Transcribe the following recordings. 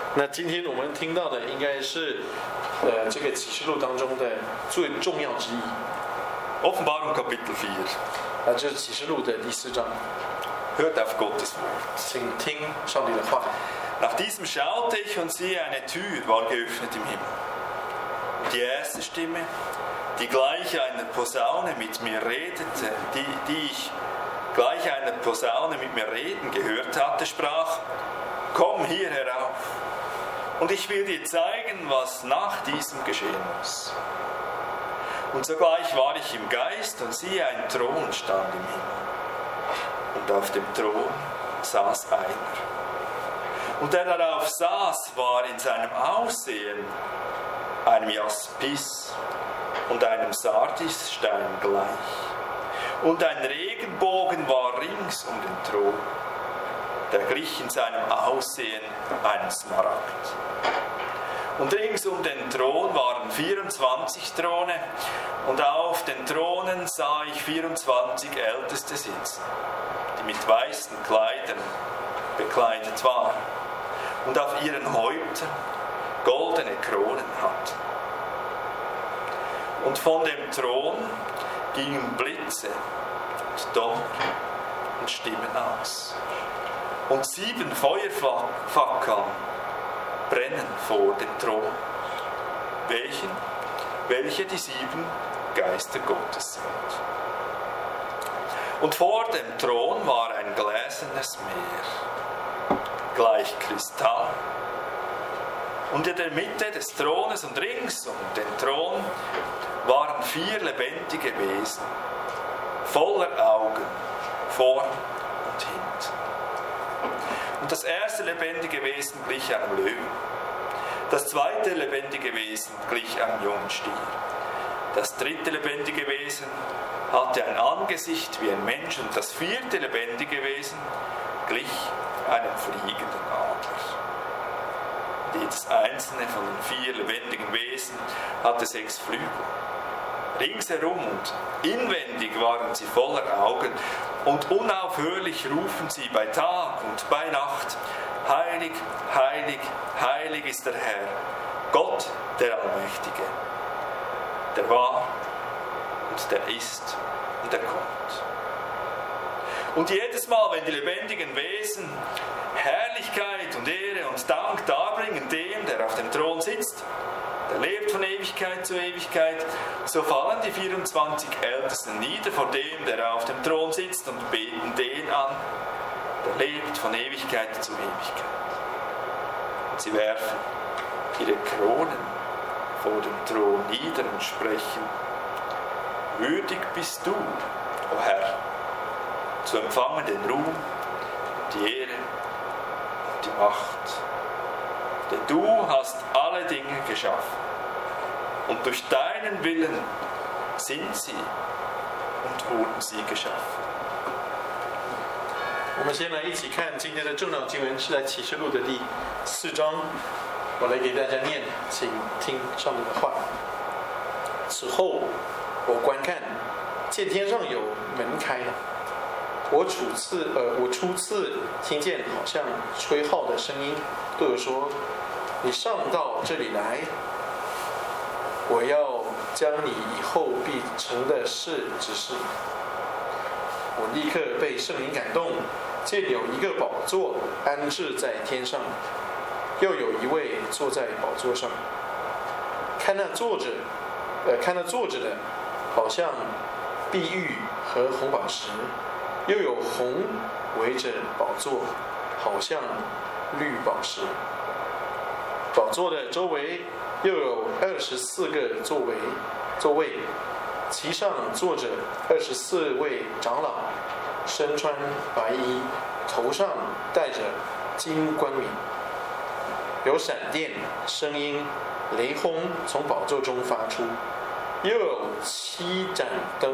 那今天我们听到的应该是这个启示录当中的最重要之一。 Offenbarung Kapitel 4. 这是启示录的第4章。 Hört auf Gottes Wort. 请听上帝的话。 Nach diesem schaute ich und siehe, eine Tür war geöffnet im Himmel. Die erste Stimme, die gleich einer Posaune mit mir redete, die ich gleich einer Posaune mit mir reden gehört hatte, sprach: Komm hier herauf, und ich will dir zeigen, was nach diesem geschehen muss. Und sogleich war ich im Geist, und siehe, ein Thron stand im Himmel. Und auf dem Thron saß einer. Und der darauf saß, war in seinem Aussehen einem Jaspis und einem Sardisstein gleich. Und ein Regenbogen war rings um den Thron. Der glich in seinem Aussehen einem Smaragd. Und rings um den Thron waren 24 Throne, und auf den Thronen sah ich 24 Älteste sitzen, die mit weißen Kleidern bekleidet waren und auf ihren Häuptern goldene Kronen hatten. Und von dem Thron gingen Blitze und Donner und Stimmen aus. Und 7 Feuerfackeln brennen vor dem Thron, welche die 7 Geister Gottes sind. Und vor dem Thron war ein gläsernes Meer, gleich Kristall. Und in der Mitte des Thrones und rings um den Thron waren 4 lebendige Wesen, voller Augen, vorn und hinten. Und das erste lebendige Wesen glich einem Löwen. Das zweite lebendige Wesen glich einem jungen Stier. Das dritte lebendige Wesen hatte ein Angesicht wie ein Mensch. Und das vierte lebendige Wesen glich einem fliegenden Adler. Jedes einzelne von den 4 lebendigen Wesen hatte 6 Flügel. Ringsherum und inwendig waren sie voller Augen, und unaufhörlich rufen sie bei Tag und bei Nacht: Heilig, heilig, heilig ist der Herr, Gott der Allmächtige, der war und der ist und der kommt. Und jedes Mal, wenn die lebendigen Wesen Herrlichkeit und Ehre und Dank darbringen dem, der auf dem Thron sitzt, der lebt von Ewigkeit zu Ewigkeit, so fallen die 24 Ältesten nieder vor dem, der auf dem Thron sitzt, und beten den an, der lebt von Ewigkeit zu Ewigkeit. Und sie werfen ihre Kronen vor dem Thron nieder und sprechen: Würdig bist du, o Herr, zu empfangen den Ruhm, die Ehre und die Macht. Denn du hast alle Dinge geschaffen, und durch deinen Willen sind sie und wurden sie geschaffen. 我们先来一起看今天的重要经文，是在启示录的第4章。我来给大家念，请听上面的话。此后，我观看，见天上有门开了。我初次听见好像吹号的声音，对我说：“你上到这里来，我要将你以后必成的事指示你。”我立刻被圣灵感动，见有一个宝座安置在天上，又有一位坐在宝座上。看那坐着的，好像碧玉和红宝石，又有红围着宝座，好像绿宝石。宝座的周围又有24个座位，其上坐着24位长老，身穿白衣，头上戴着金冠冕。有闪电、声音、雷轰从宝座中发出，又有7盏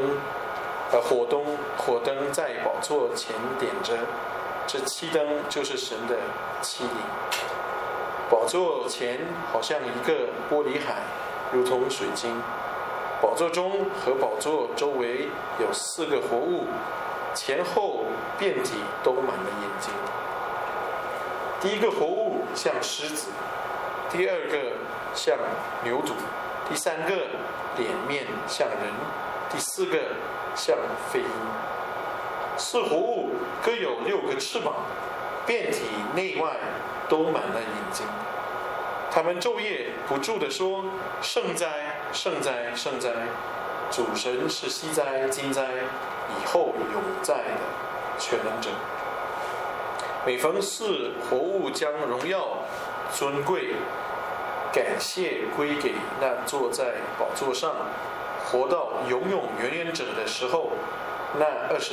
火灯在宝座前点着，这7灯就是神的7灵。宝座前好像一个玻璃海，如同水晶。宝座中和宝座周围有4个活物，前后遍体都满了眼睛。第一个活物像狮子，第二个像牛犊，第三个脸面像人，第四个像飞鹰。四活物各有6个翅膀，遍体内外都满了眼睛。他们昼夜不住地说：圣哉，圣哉，圣哉！主神是昔在、今在、以后永在的全能者。每逢四活物将荣耀、尊贵、感谢归给那坐在宝座上、活到永永远远者的时候，那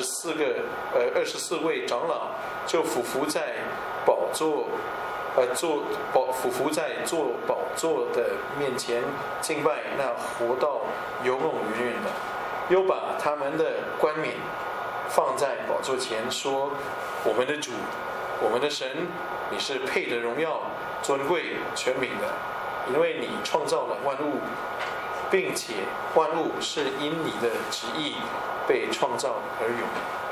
24位长老就俯伏在宝座的面前敬拜那活到永永远远的，又把他们的冠冕放在宝座前，说：我们的主，我们的神，你是配得荣耀、尊贵、权柄的，因为你创造了万物，并且万物是因你的旨意被创造而有。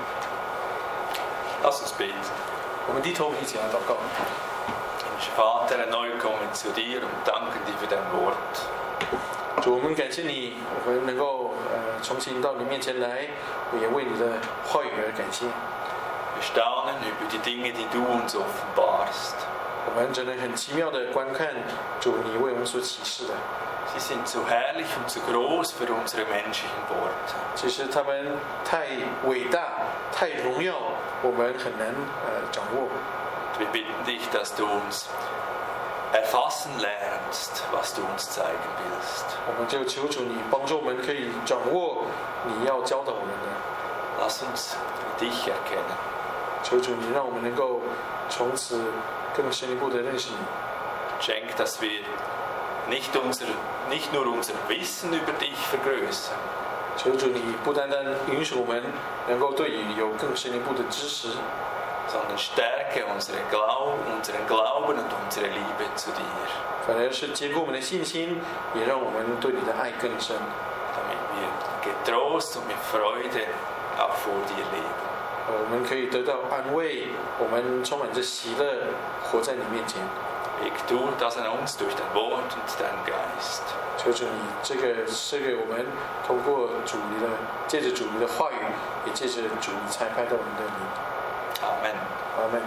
Lass uns beten. 我们低头一起来祷告。 Vater, erneut kommen wir zu dir und danken dir für dein Wort. 主，我们感谢你，我们能够重新到你面前来，也为你的话语而感谢。 Wir staunen über die Dinge, die du uns offenbarst. 我们真的很奇妙的观看主你为我们所启示的。 Sie sind so herrlich und so groß für unsere menschlichen Worte. 其实他们太伟大、太荣耀，我们很难掌握。 Wir bitten dich, dass du uns erfassen lernst, was du uns zeigen willst. 我们就求主你帮助我们可以掌握你要教导我们的。 Lass uns dich erkennen. 求主你让我们能够从此更深一步的认识你。 Schenk, dass wir nicht nur unser Wissen über dich vergrößern. 求主你不单单允许我们能够对你有更深一步的知识， sondern stärke unseren Glauben und unsere Liebe zu dir. 反而是坚固我们的信心，也让我们对你的爱更深， damit wir getrost und mit Freude auch vor dir leben. 我们可以得到安慰，我们充满着喜乐，活在你面前。 Wirk du das an uns durch dein Wort und dein Geist. 求主你这个赐给我们，通过借着主你的话语，也借着主你差派到我们的灵。 Amen. Amen.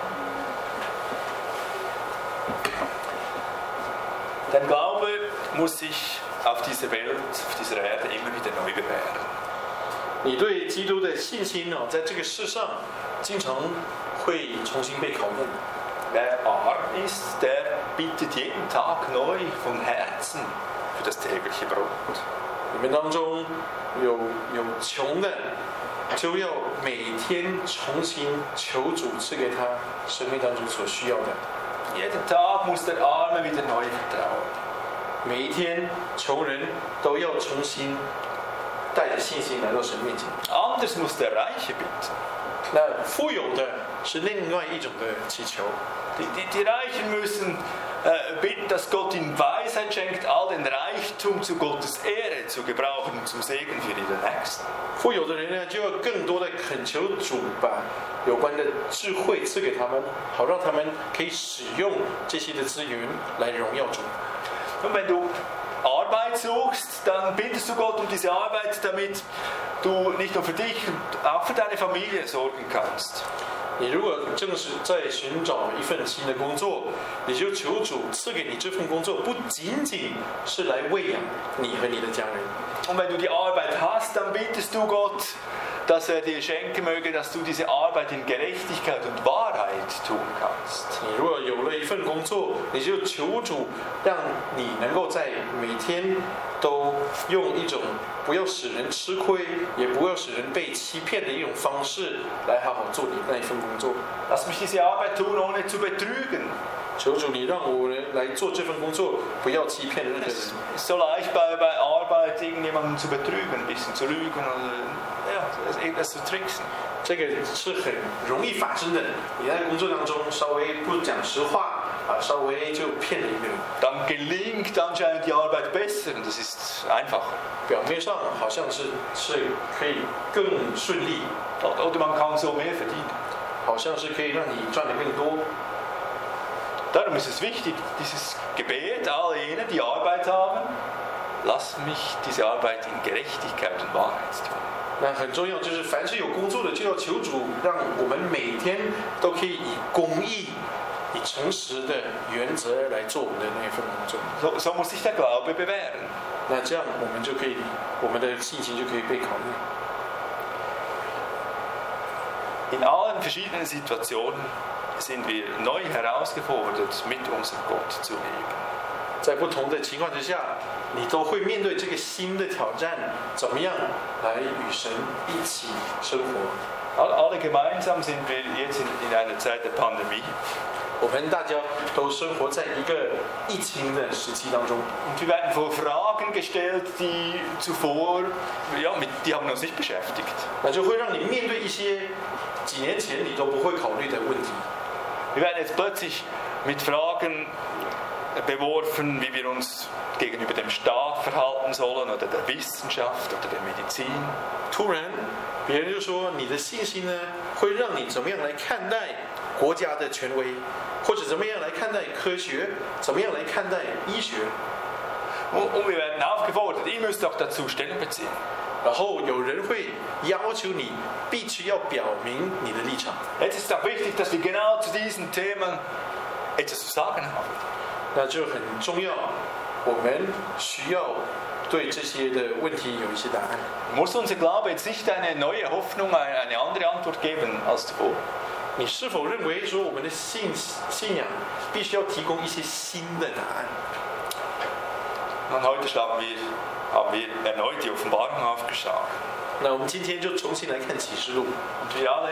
Dein Glaube muss sich auf dieser Welt, auf dieser Erde immer wieder neu bewähren. 你对基督的信心在这个世上经常会重新被考验。 Wer arm ist, der bittet jeden Tag neu von Herzen für das tägliche Brot. 你们当中有穷的，就要每天重新求主赐给他生命当中所需要的。 Jeden Tag muss der Arme wieder neu vertrauen. 每一天，穷人都要重新带着信心来到神面前。 Anders muss der Reiche bitten. 那富有的是另外一种的祈求。 Die Reichen müssen bitten, dass Gott ihnen Weisheit schenkt, all den Reichtum zu Gottes Ehre zu gebrauchen und zum Segen für ihre Nächsten. 富有的人呢，就要更多的恳求主把有关的智慧赐给他们，好让他们可以使用这些的资源来荣耀主。 Und wenn du Arbeit suchst, dann bittest du Gott um diese Arbeit, damit du nicht nur für dich und auch für deine Familie sorgen kannst. 你如果正是在寻找一份新的工作，你就求主赐给你这份工作，不仅仅是来喂养你和你的家人。 Und wenn du die Arbeit hast, dann bittest du Gott, dass er dir schenken möge, dass du diese Arbeit in Gerechtigkeit und Wahrheit tun kannst. 你如果有了一份工作，你就求主让你能够在每天都用一种不要使人吃亏，也不要使人被欺骗的一种方式来好好做你那一份工作。 Lass mich diese Arbeit tun, ohne zu betrügen. 求主你讓我們來做這份工作，不要欺騙任何人。 Es ist so leicht bei Arbeit irgendjemanden zu betrügen, ein bisschen zu lügen oder irgendwas zu tricksen. 這個是很容易發生的。你在工作當中稍微不講實話稍微就騙了一個人。 Dann gelingt anscheinend die Arbeit besser und das ist einfacher. 表面上好像是可以更順利， Oder man kann so mehr verdienen. 好像是可以讓你賺得更多。 Darum ist es wichtig, dieses Gebet, alle jene, die Arbeit haben, lass mich diese Arbeit in Gerechtigkeit und Wahrheit tun. 那很重要，就是凡是有工作的，就要求主让我们每天都可以以公义、以诚实的原则来做我们的那份工作。 So muss sich der Glaube bewähren. 那这样我们就可以，我们的信心就可以被考虑。 In allen verschiedenen Situationen sind wir neu herausgefordert, mit unserem Gott zu leben. 在不同的情况之下，你都会面对这个新的挑战，怎么样来与神一起生活？ Alle gemeinsam sind wir jetzt in einer Zeit der Pandemie. 我们大家都生活在一个疫情的时期当中。 Und wir werden vor Fragen gestellt, die zuvor, die haben uns nicht beschäftigt. 那就会让你面对一些几年前你都不会考虑的问题。 Wir werden jetzt plötzlich mit Fragen beworfen, wie wir uns gegenüber dem Staat verhalten sollen oder der Wissenschaft oder der Medizin. 突然，别人就说你的信心呢，会让你怎么样来看待国家的权威，或者怎么样来看待科学，怎么样来看待医学。 Und wir werden aufgefordert, ihr müsst auch dazu Stellung beziehen. 然后有人会要求你必须要表明你的立场。 Jetzt ist es auch wichtig, dass wir genau zu diesen Themen etwas zu sagen haben. 那就很重要，我们需要对这些的问题有一些答案。 Muss unser Glaube jetzt nicht eine neue Hoffnung, eine andere Antwort geben als zuvor? 你是否认为说我们的信仰必须要提供一些新的答案？ Und heute haben wir erneut die Offenbarung aufgeschlagen. 那我们今天就重新来看启示录。 Und wir alle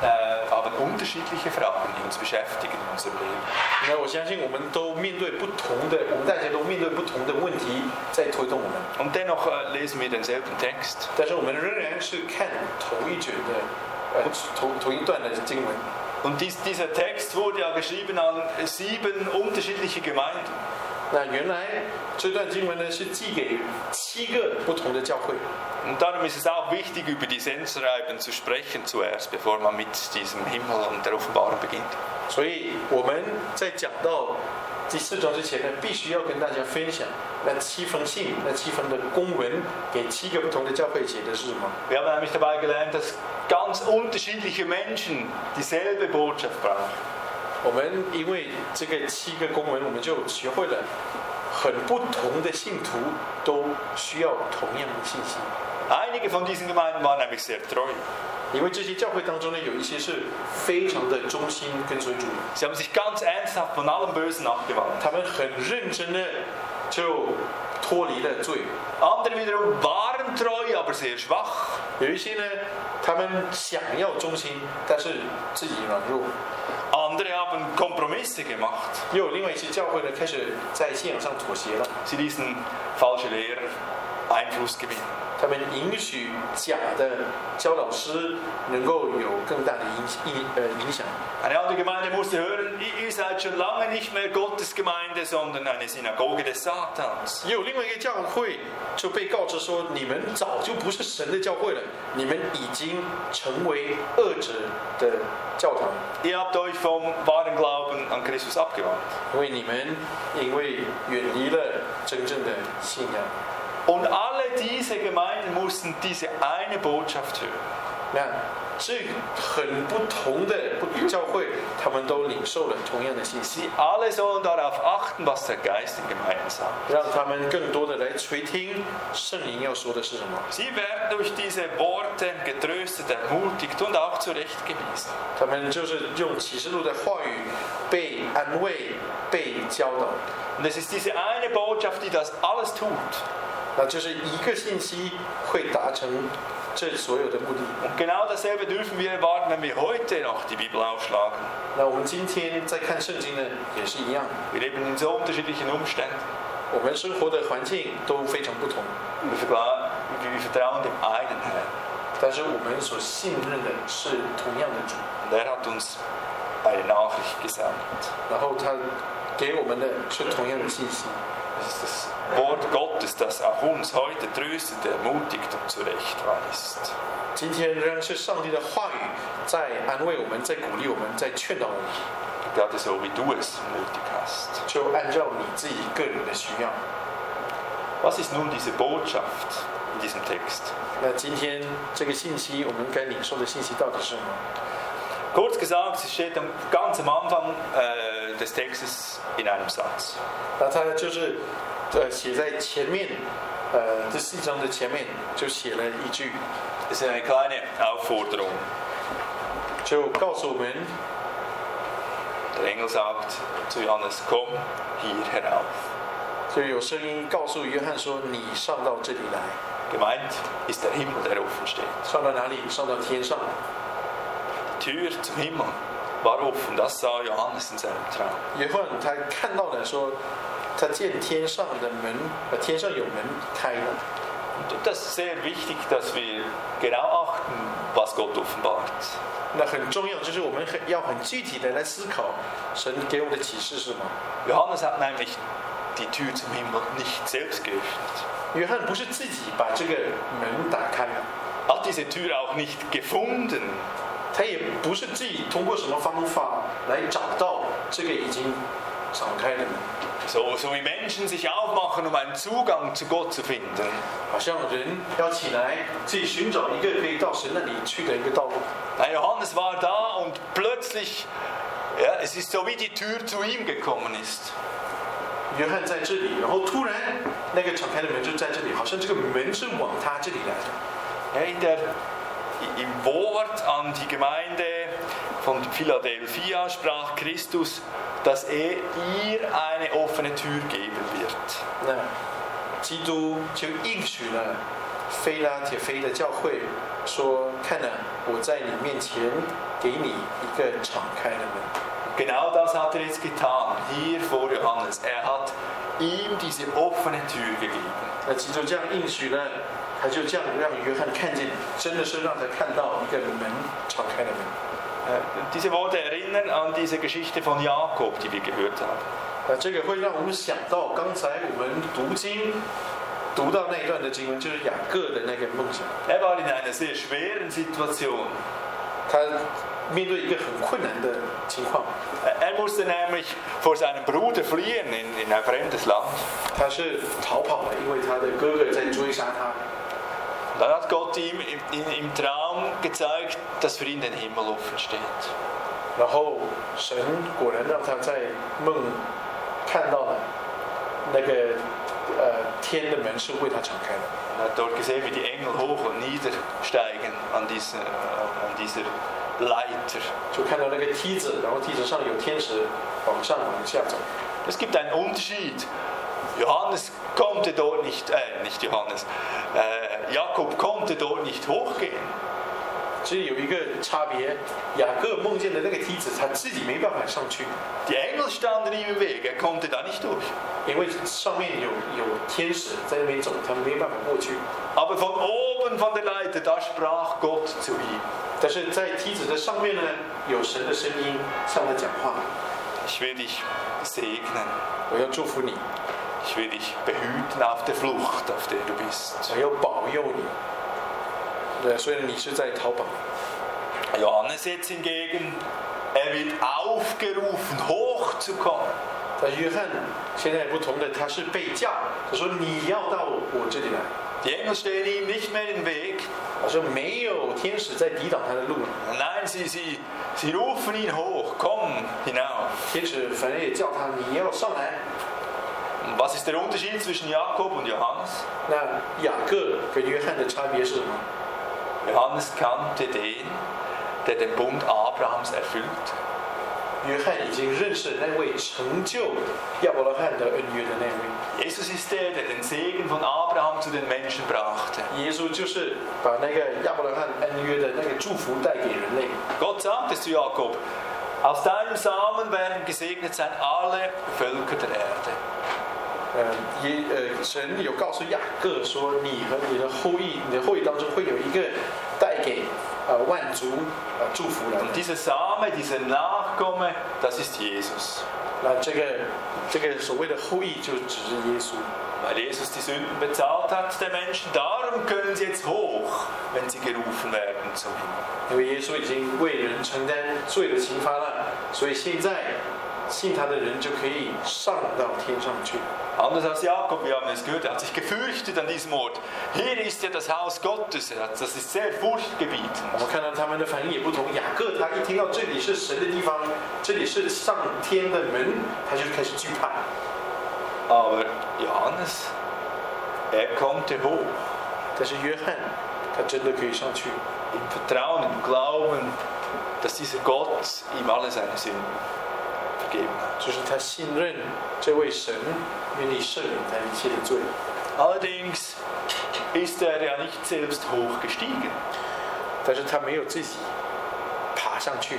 haben unterschiedliche Fragen, die uns beschäftigen in unserem Leben. 那我相信我们都面对不同的，我们大家都面对不同的问题在推动我们。 Und dennoch lesen wir denselben Text. 但是我们仍然是看同一卷的，同一段的经文。 Und dieser Text wurde ja geschrieben an 7 unterschiedliche Gemeinden. 那原来这段经文呢是寄给7个不同的教会。 Und darum ist es auch wichtig, über die Sendschreiben zu sprechen zuerst, bevor man mit diesem Himmel und der Offenbarung beginnt. 所以我们在讲到第4章之前呢，必须要跟大家分享那7封信、那7封的公文给7个不同的教会写的是什么。 Wir haben nämlich dabei gelernt, dass ganz unterschiedliche Menschen dieselbe Botschaft brauchen. 我们因为这个7个公文，我们就学会了很不同的信徒都需要同样的信息。 Einige von diesen Gemeinden waren nämlich sehr treu. 因为这些教会当中呢，有一些是非常的忠心跟随主， Sie haben sich ganz ernsthaft von allem Bösen abgewandt. 他们很认真的就脱离了罪。 Andere wiederum waren treu, aber sehr schwach. 有一些呢，他们想要忠心，但是自己软弱。 Andere haben Kompromisse gemacht. 又有另外一些教会呢，开始在信仰上妥协了。 Sie ließen falsche Lehrer Einfluss gewinnen. 他们允许假的教导师能够有更大的影响。 Eine andere Gemeinde musste hören, ihr seid schon lange nicht mehr Gottes Gemeinde, sondern eine Synagoge des Satans. 也有另外一个教会就被告知说，你们早就不是神的教会了，你们已经成为恶者的教堂。 Ihr habt euch vom wahren Glauben an Christus abgewandt. 因为你们远离了真正的信仰。 Und alle diese Gemeinden mussten diese eine Botschaft hören. 那这很不同的教会，他们都领受了同样的信息。 Sie alle sollen darauf achten, was der Geist in Gemeinden sagt. 让他们更多的来垂听圣灵要说的是什么。 Sie werden durch diese Worte getröstet, ermutigt und auch zurechtgewiesen. 他们就是用启示录的话语被安慰、被教导。 Und es ist diese eine Botschaft, die das alles tut. 那就是一个信息会达成这所有的目的。 Und genau dasselbe dürfen wir erwarten, wenn wir heute noch die Bibel aufschlagen. 那我们今天在看圣经呢，也是一样。 Wir leben in so unterschiedlichen Umständen. 我们生活的环境都非常不同， Wir vertrauen dem einen Herrn. 但是我们所信任的是同样的主。 Und er hat uns eine Nachricht gesandt. 然后他给我们的是同样的信息。 Das ist das Wort Gottes, das auch uns heute tröstet, ermutigt und zurechtweist. 今天仍然是上帝的话语在安慰我们，在鼓励我们，在劝导我们。 gerade so wie du es nötig hast. 就按照你自己个人的需要。 Was ist nun diese Botschaft in diesem Text? 那今天这个信息，我们该领受的信息到底是什么？ Kurz gesagt, es steht ganz am Anfang des Textes in einem Satz. 那它就是写在前面，这4章的前面就写了一句， Das ist eine kleine Aufforderung. 就告诉我们， Der Engel sagt zu Johannes, komm hier herauf. 就有声音告诉约翰说：“你上到这里来。 Gemeint ist der Himmel, der offen steht. 上到哪里？上到天上。 Die Tür zum Himmel war offen, das sah Johannes in seinem Traum. 约翰他看到了说，他见天上的门，天上有门开了。 Und das ist sehr wichtig, dass wir genau achten, was Gott offenbart. 那很重要，就是我们要很具体的来思考，神给我们的启示是什么。 Johannes hat nämlich die Tür zum Himmel nicht selbst geöffnet. 约翰不是自己把这个门打开了， Hat diese Tür auch nicht gefunden. 他也不是自己通过什么方法来找到这个已经敞开的门， So wie Menschen sich aufmachen, um einen Zugang zu Gott zu finden. 好像人要起来自己寻找一个可以到神那里去的一个道路。 Nein, Johannes war da und plötzlich, ja, es ist so wie die Tür zu ihm gekommen ist. 约翰在这里，然后突然那个敞开的门就在这里，好像这个门是往他这里来的。 Ja, im Wort an die Gemeinde von Philadelphia sprach Christus, dass er ihr eine offene Tür geben wird. 那基督就应许了菲拉铁菲的教会说：“看了，我在你面前给你一个敞开的门。” Genau das hat er jetzt getan, hier vor Johannes. Er hat ihm diese offene Tür gegeben. 那基督这样应许了，他就这样让约翰看见，真的是让他看到一个门敞开的门。 Diese Worte erinnern an diese Geschichte von Jakob, die wir gehört haben. 那这个会让我们想到刚才我们读到那一段的经文，就是雅各的那个梦想。 Er war in einer sehr schweren Situation. 他面对一个很困难的情况， Er musste nämlich vor seinem Bruder fliehen in ein fremdes Land. 他是逃跑了，因为他的哥哥在追杀他。 Dann hat Gott ihm im Traum gezeigt, dass für ihn der Himmel offen steht. 然后神果然让他在梦看到了那个天的门是为他敞开的。 Er hat dort gesehen, wie die Engel hoch und niedersteigen an dieser Leiter. 就看到那个梯子，然后梯子上有天使往上往下走。 Es gibt einen Unterschied. Johannes konnte dort nicht Johannes. Jakob konnte dort nicht hochgehen. 其实有一个差别，雅各梦见的那个梯子，他自己没办法上去， Die Engel standen ihm im Weg, er konnte da nicht durch. 因为上面有天使在那边走，他没办法过去。 Aber von oben von der Leiter, da sprach Gott zu ihm. 但是在梯子的上面呢，有神的声音向他讲话。 Ich will dich segnen. 我要祝福你， Ich will dich behüten auf der Flucht, auf der du bist. 我要保佑你。对，虽然你是在逃跑。 Johannes jetzt hingegen, er wird aufgerufen, hochzukommen. 但约翰现在不同的，他是被叫，他说你要到我这里来， Die Engel stehen ihm nicht mehr im Weg. 好像没有天使在抵挡他的路了。 Nein, sie rufen ihn hoch, komm hinauf. 天使反正也叫他，你要上来。 Und was ist der Unterschied zwischen Jakob und Johannes? 那雅各跟约翰的差别是什么？ Johannes kannte den, der den Bund Abrahams erfüllt. 约翰已经认识那位成就亚伯拉罕的恩约的那位。 Jesus ist der den Segen von Abraham zu den Menschen brachte. 耶稣就是把那个亚伯拉罕恩约的那个祝福带给人类。 Gott sagte zu Jakob, aus deinem Samen werden gesegnet sein alle Völker der Erde. 神有告诉雅各说，你和你的后裔当中会有一个带给万族祝福来的。 Und dieser Same, dieser Nachkomme, das ist Jesus. 那这个所谓的后裔就只是耶稣。 Weil Jesus die Sünden bezahlt hat der Menschen, darum können sie jetzt hoch, wenn sie gerufen werden zum Himmel. 因为耶稣已经为人承担罪的刑罚了，所以现在信他的人就可以上到天上去。 Anders als Jakob, wir haben es gehört, er hat sich gefürchtet an diesem Ort. Hier ist ja das Haus Gottes, das ist sehr furchtgebietend. 我们看到他们的反应也不同。雅各他一听到这里是神的地方，这里是上天的门，他就开始惧怕。 Aber Johannes, konnte hoch. 但是约翰，他真的可以上去。 Im Vertrauen, im Glauben, dass dieser Gott ihm alle seine Sünden vergeben hat. 就是他信任这位神，愿意赦免他一切的罪。 Allerdings ist er ja nicht selbst hochgestiegen. 但是他没有自己爬上去。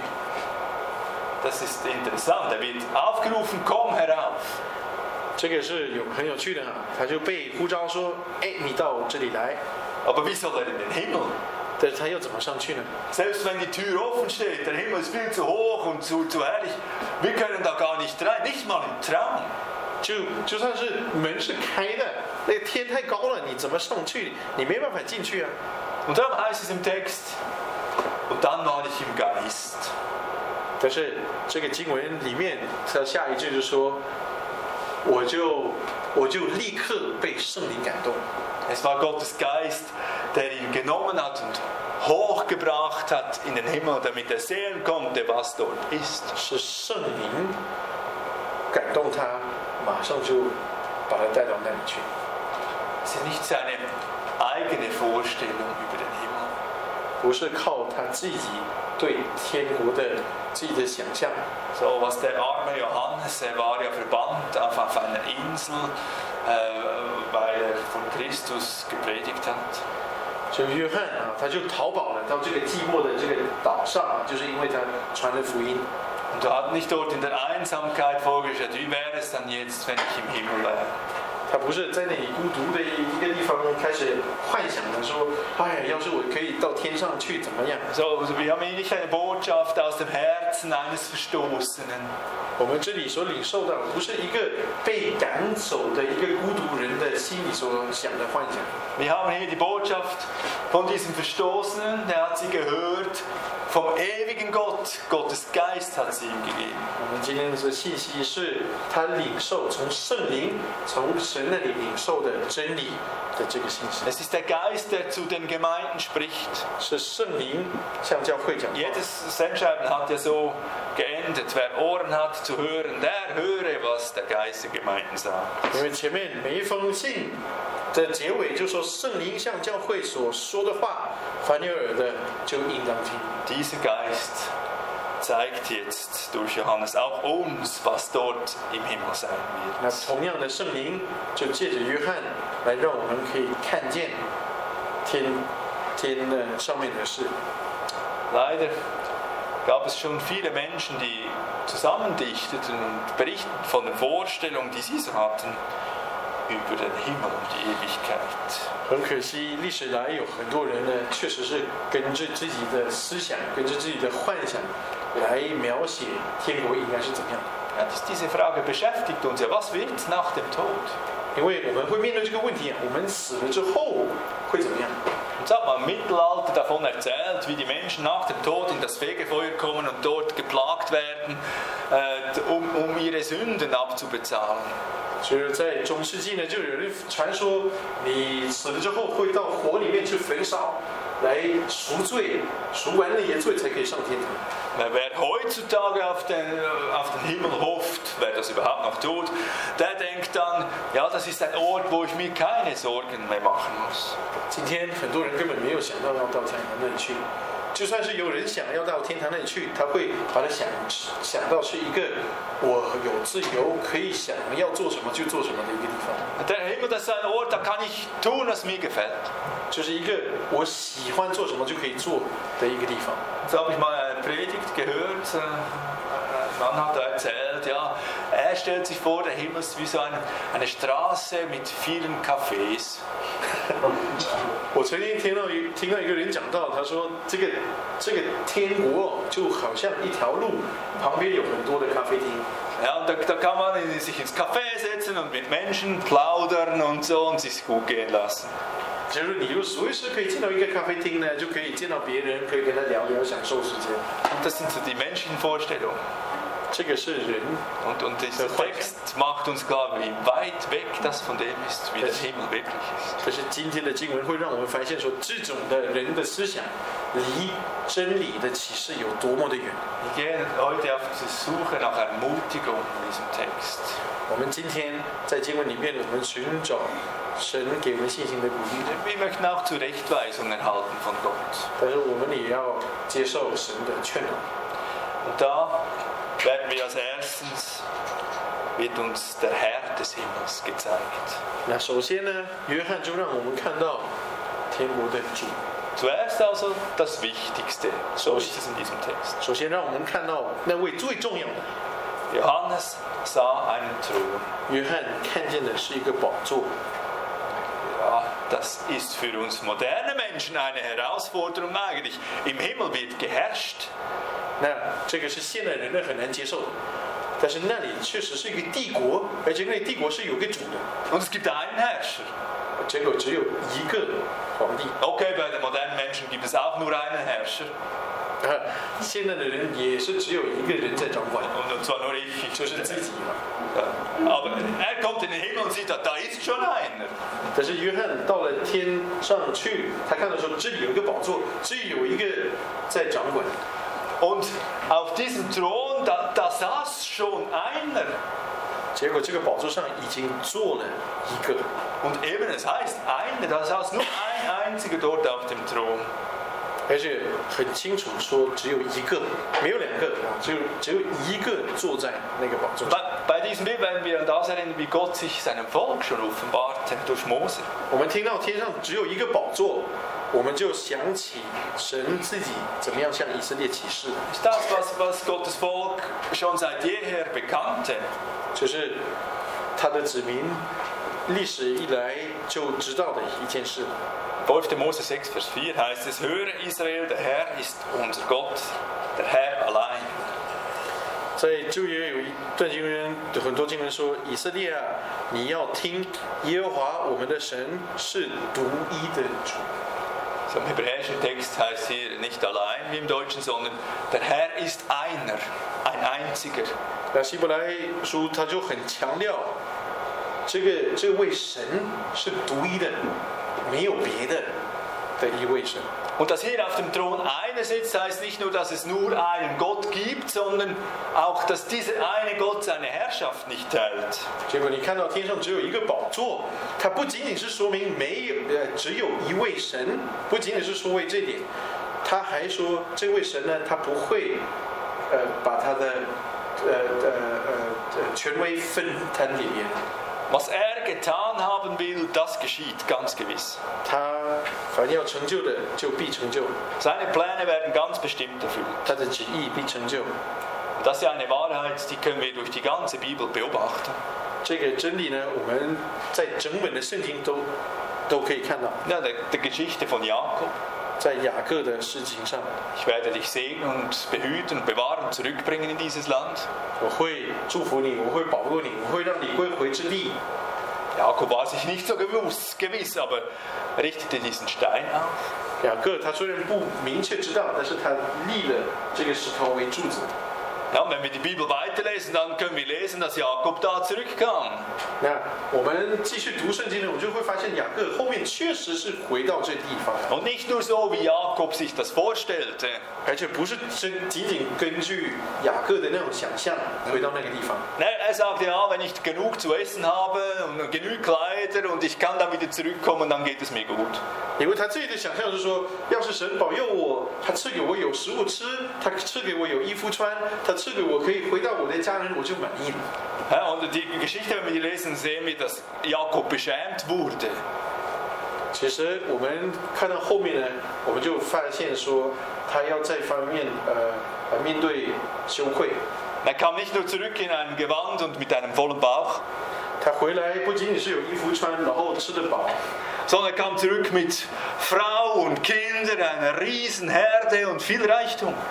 Das ist interessant. Er wird aufgerufen, komm herauf. 这个是很有趣的，他就被呼召说：“哎，你到这里来。” Aber wie soll er in den Himmel? 但是他又怎么上去呢？ Selbst wenn die Tür offen steht, der Himmel ist viel zu hoch und zu herrlich, wir können da gar nicht rein, nicht mal im Traum. 就算是门是开的，那个天太高了，你怎么上去？你没办法进去啊。 Und darum heißt es im Text, und dann war ich im Geist. 但是这个经文里面，它下一句就说。我就立刻被圣灵感动。 Es war Gottes Geist, der ihn genommen hat und hochgebracht hat in den Himmel, damit er sehen konnte, was dort ist. 是圣灵感动他，马上就把他带到那里去。 Es ist nicht seine eigene Vorstellung über den Himmel. 不是靠他自己对天国的自己的想象。 So was der arme Johannes, er war ja verbannt auf einer Insel, weil er von Christus gepredigt hat. 就约翰啊，他就逃跑了到这个寂寞的这个岛上啊，就是因为他传了福音。 Und er hat nicht dort in der Einsamkeit vorgestellt, wie wäre es dann jetzt, wenn ich im Himmel wäre. 他不是在那里孤独的一个地方开始幻想的说，哎，要是我可以到天上去怎么样 So, wir haben hier nicht eine Botschaft aus dem Herzen eines Verstoßenen. 我们这里所领受到，不是一个被赶走的一个孤独人的心里所想的幻想。 Wir haben hier die Botschaft von diesem Verstoßenen, der hat sie gehört, vom ewigen Gott, Gottes Geist hat sie ihm gegeben. 我们今天的信息是他领受从圣灵、从神那里领受的真理的这个信息。 Es ist der Geist, der zu den Gemeinden spricht. 是圣灵向教会讲话。 Jedes Sendschreiben hat ja so geendet. Wer Ohren hat zu hören, der höre, was der Geist der Gemeinden sagt. 因为前面每一封信的结尾就说圣灵向教会所说的话，凡有耳的就应当听。 Dieser Geist zeigt jetzt durch Johannes auch uns, was dort im Himmel sein 那 wird. 同样的圣灵就借着约翰来让我们可以看见天的上面的事。 Leider gab es schon viele Menschen, die zusammendichteten und berichten von der Vorstellung, die sie so hatten über den Himmel und die Ewigkeit. 很可惜，历史来有很多人呢，确实是跟着自己的思想，跟着自己的幻想来描写天国应该是怎么样的。 Ja, diese Frage beschäftigt uns ja. Was wird nach dem Tod? 因为我们会面对这个问题啊，我们死了之后会怎么样？ Uns hat man im Mittelalter davon erzählt, wie die Menschen nach dem Tod in das Fegefeuer kommen und dort geplagt werden, um ihre Sünden abzubezahlen. 就是在中世纪呢，就有人传说，你死了之后会到火里面去焚烧，来赎罪，赎完了你的罪才可以上天堂。 Wer heutzutage auf den Himmel hofft, wer das überhaupt noch tut, der denkt dann, ja, das ist ein Ort, wo ich mir keine Sorgen mehr machen muss. 今天很多人根本没有想到要到天堂那里去，就算是有人想要到天堂那里去，他会把它想到是一个我有自由，可以想要做什么就做什么的一个地方。 Der Himmel, das ist ein Ort, da kann ich tun, was mir gefällt. 就是一个我喜欢做什么就可以做的一个地方。 Jetzt habe ich mal eine Predigt gehört. Ein Mann hat da erzählt, ja, er stellt sich vor, der Himmel ist wie so eine Straße mit vielen Cafés. 我曾经听到一个人讲到，他说这个天国就好像一条路，旁边有很多的咖啡厅。 Ja, und da kann man sich ins Café setzen und mit Menschen plaudern und so und sich gut gehen lassen. 就是你就随时可以进到一个咖啡厅呢，就可以见到别人，可以跟他聊聊，享受时间。 Und das sind so die Menschenvorstellungen. 这个是人， Und dieser Text macht uns klar, wie weit weg das von dem ist, wie der Himmel wirklich ist. 可是今天的经文会让我们发现说，这种的人的思想离真理的启示有多么的远。 Wir gehen heute auf diese Suche nach Ermutigung in diesem Text. 我们今天在经文里面，我们寻找神给我们信心的鼓励， Wir möchten auch Zurechtweisung erhalten von Gott. 但是我们也要接受神的劝导。 Und da werden wir als erstens, wird uns der Herr des Himmels gezeigt. 那首先呢，约翰就让我们看到天国的主。 Zuerst also das Wichtigste. So ist es in diesem Text. 首先让我们看到那位最重要的。 Johannes sah einen Thron. 约翰看见的是一个宝座。 Ja, das ist für uns moderne Menschen eine Herausforderung eigentlich. Im Himmel wird geherrscht. 那这个是现代人类很难接受的，但是那里确实是一个帝国，而且那个帝国是有个主的， Und es gibt einen Herrscher. 结果只有一个皇帝。 Okay, bei den modernen Menschen gibt es auch nur einen Herrscher. 现在的人也是只有一个人在掌管， Und zwar nur ich. 就是自己嘛。 Aber er kommt in den Himmel und sieht, da ist schon einer. 但是约翰到了天上去，他看到说这里有一个宝座，这里有一个在掌管。 Und auf diesem Thron, da saß schon einer. 结果这个宝座上已经坐了一个， Und eben, es heißt einer, da saß nur ein einziger dort auf dem Thron. 而且很清楚说只有一个，没有两个，只有一个坐在那个宝座上。 Bei diesem Bild werden wir an das erinnern, wie Gott sich seinem Volk schon offenbarte durch Mose. 我们听到天上只有一个宝座，我们就想起神自己怎么样向以色列启示， Ist das, was Gottes Volk schon seit jeher bekannte? 就是他的子民历史以来就知道的一件事。 5. Mose 6, Vers 4 heißt es, höre Israel, der Herr ist unser Gott, der Herr allein. 在旧约有一段经文，有很多经文说：“以色列啊，你要听耶和华我们的神是独一的主。” So im hebräischen Text heißt hier nicht allein wie im Deutschen, sondern der Herr ist einer, ein einziger. 那希伯来书他就很强调，这位神是独一的，没有别的一位神。 Und dass hier auf dem Thron einer sitzt, heißt nicht nur, dass es nur einen Gott gibt, sondern auch, dass dieser eine Gott seine Herrschaft nicht teilt. 结果你看到天上只有一个宝座，它不仅仅是说明只有一位神，不仅仅是说为这点，他还说这位神呢，他不会把他的权威分摊给别人。 Was getan haben will, das geschieht ganz gewiss. 他凡要成就的，就必成就； Seine Pläne werden ganz bestimmt erfüllt. 他的旨意必成就。 Das ist ja eine Wahrheit, die können wir durch die ganze Bibel beobachten. 这个真理呢，我们在整本的圣经都可以看到。 Ja, der Geschichte von Jakob. 在雅各的事情上， Ich werde dich segnen und behüten und bewahren und zurückbringen in dieses Land. 我会祝福你，我会保护你，我会让你归回之地。 Jakob war sich nicht so gewiss, aber richtete diesen Stein auf. 雅各他虽然不明确知道，但是他立了这个石头为柱子。 Ja, wenn wir die Bibel weiterlesen, dann können wir lesen, dass Jakob da zurückkam. 那我们继续读圣经呢，我们就会发现雅各后面确实是回到这地方， Und nicht nur so, wie Jakob sich das vorstellte. 而且不是仅仅根据雅各的那种想象回到那个地方。 Er sagte, ja, wenn ich genug zu essen habe und genug Kleider und ich kann dann wieder zurückkommen, dann geht es mir gut. 因为他自己的想象是说，要是神保佑我，他赐给我有食物吃，他赐给我有衣服穿，他赐给我可以回到我的家人，我就满意了。 Ja, und die Geschichte, wenn wir die lesen, sehen wir, dass Jakob beschämt wurde. 其实我们看到后面呢，我们就发现说，他要在方面面对羞愧。 Er kam nicht nur zurück in einem Gewand und mit einem vollen Bauch, 他回来不仅仅是有衣服穿，然后吃得饱， sondern er kam zurück mit Frau und Kindern, einer riesen Herde und viel Reichtum.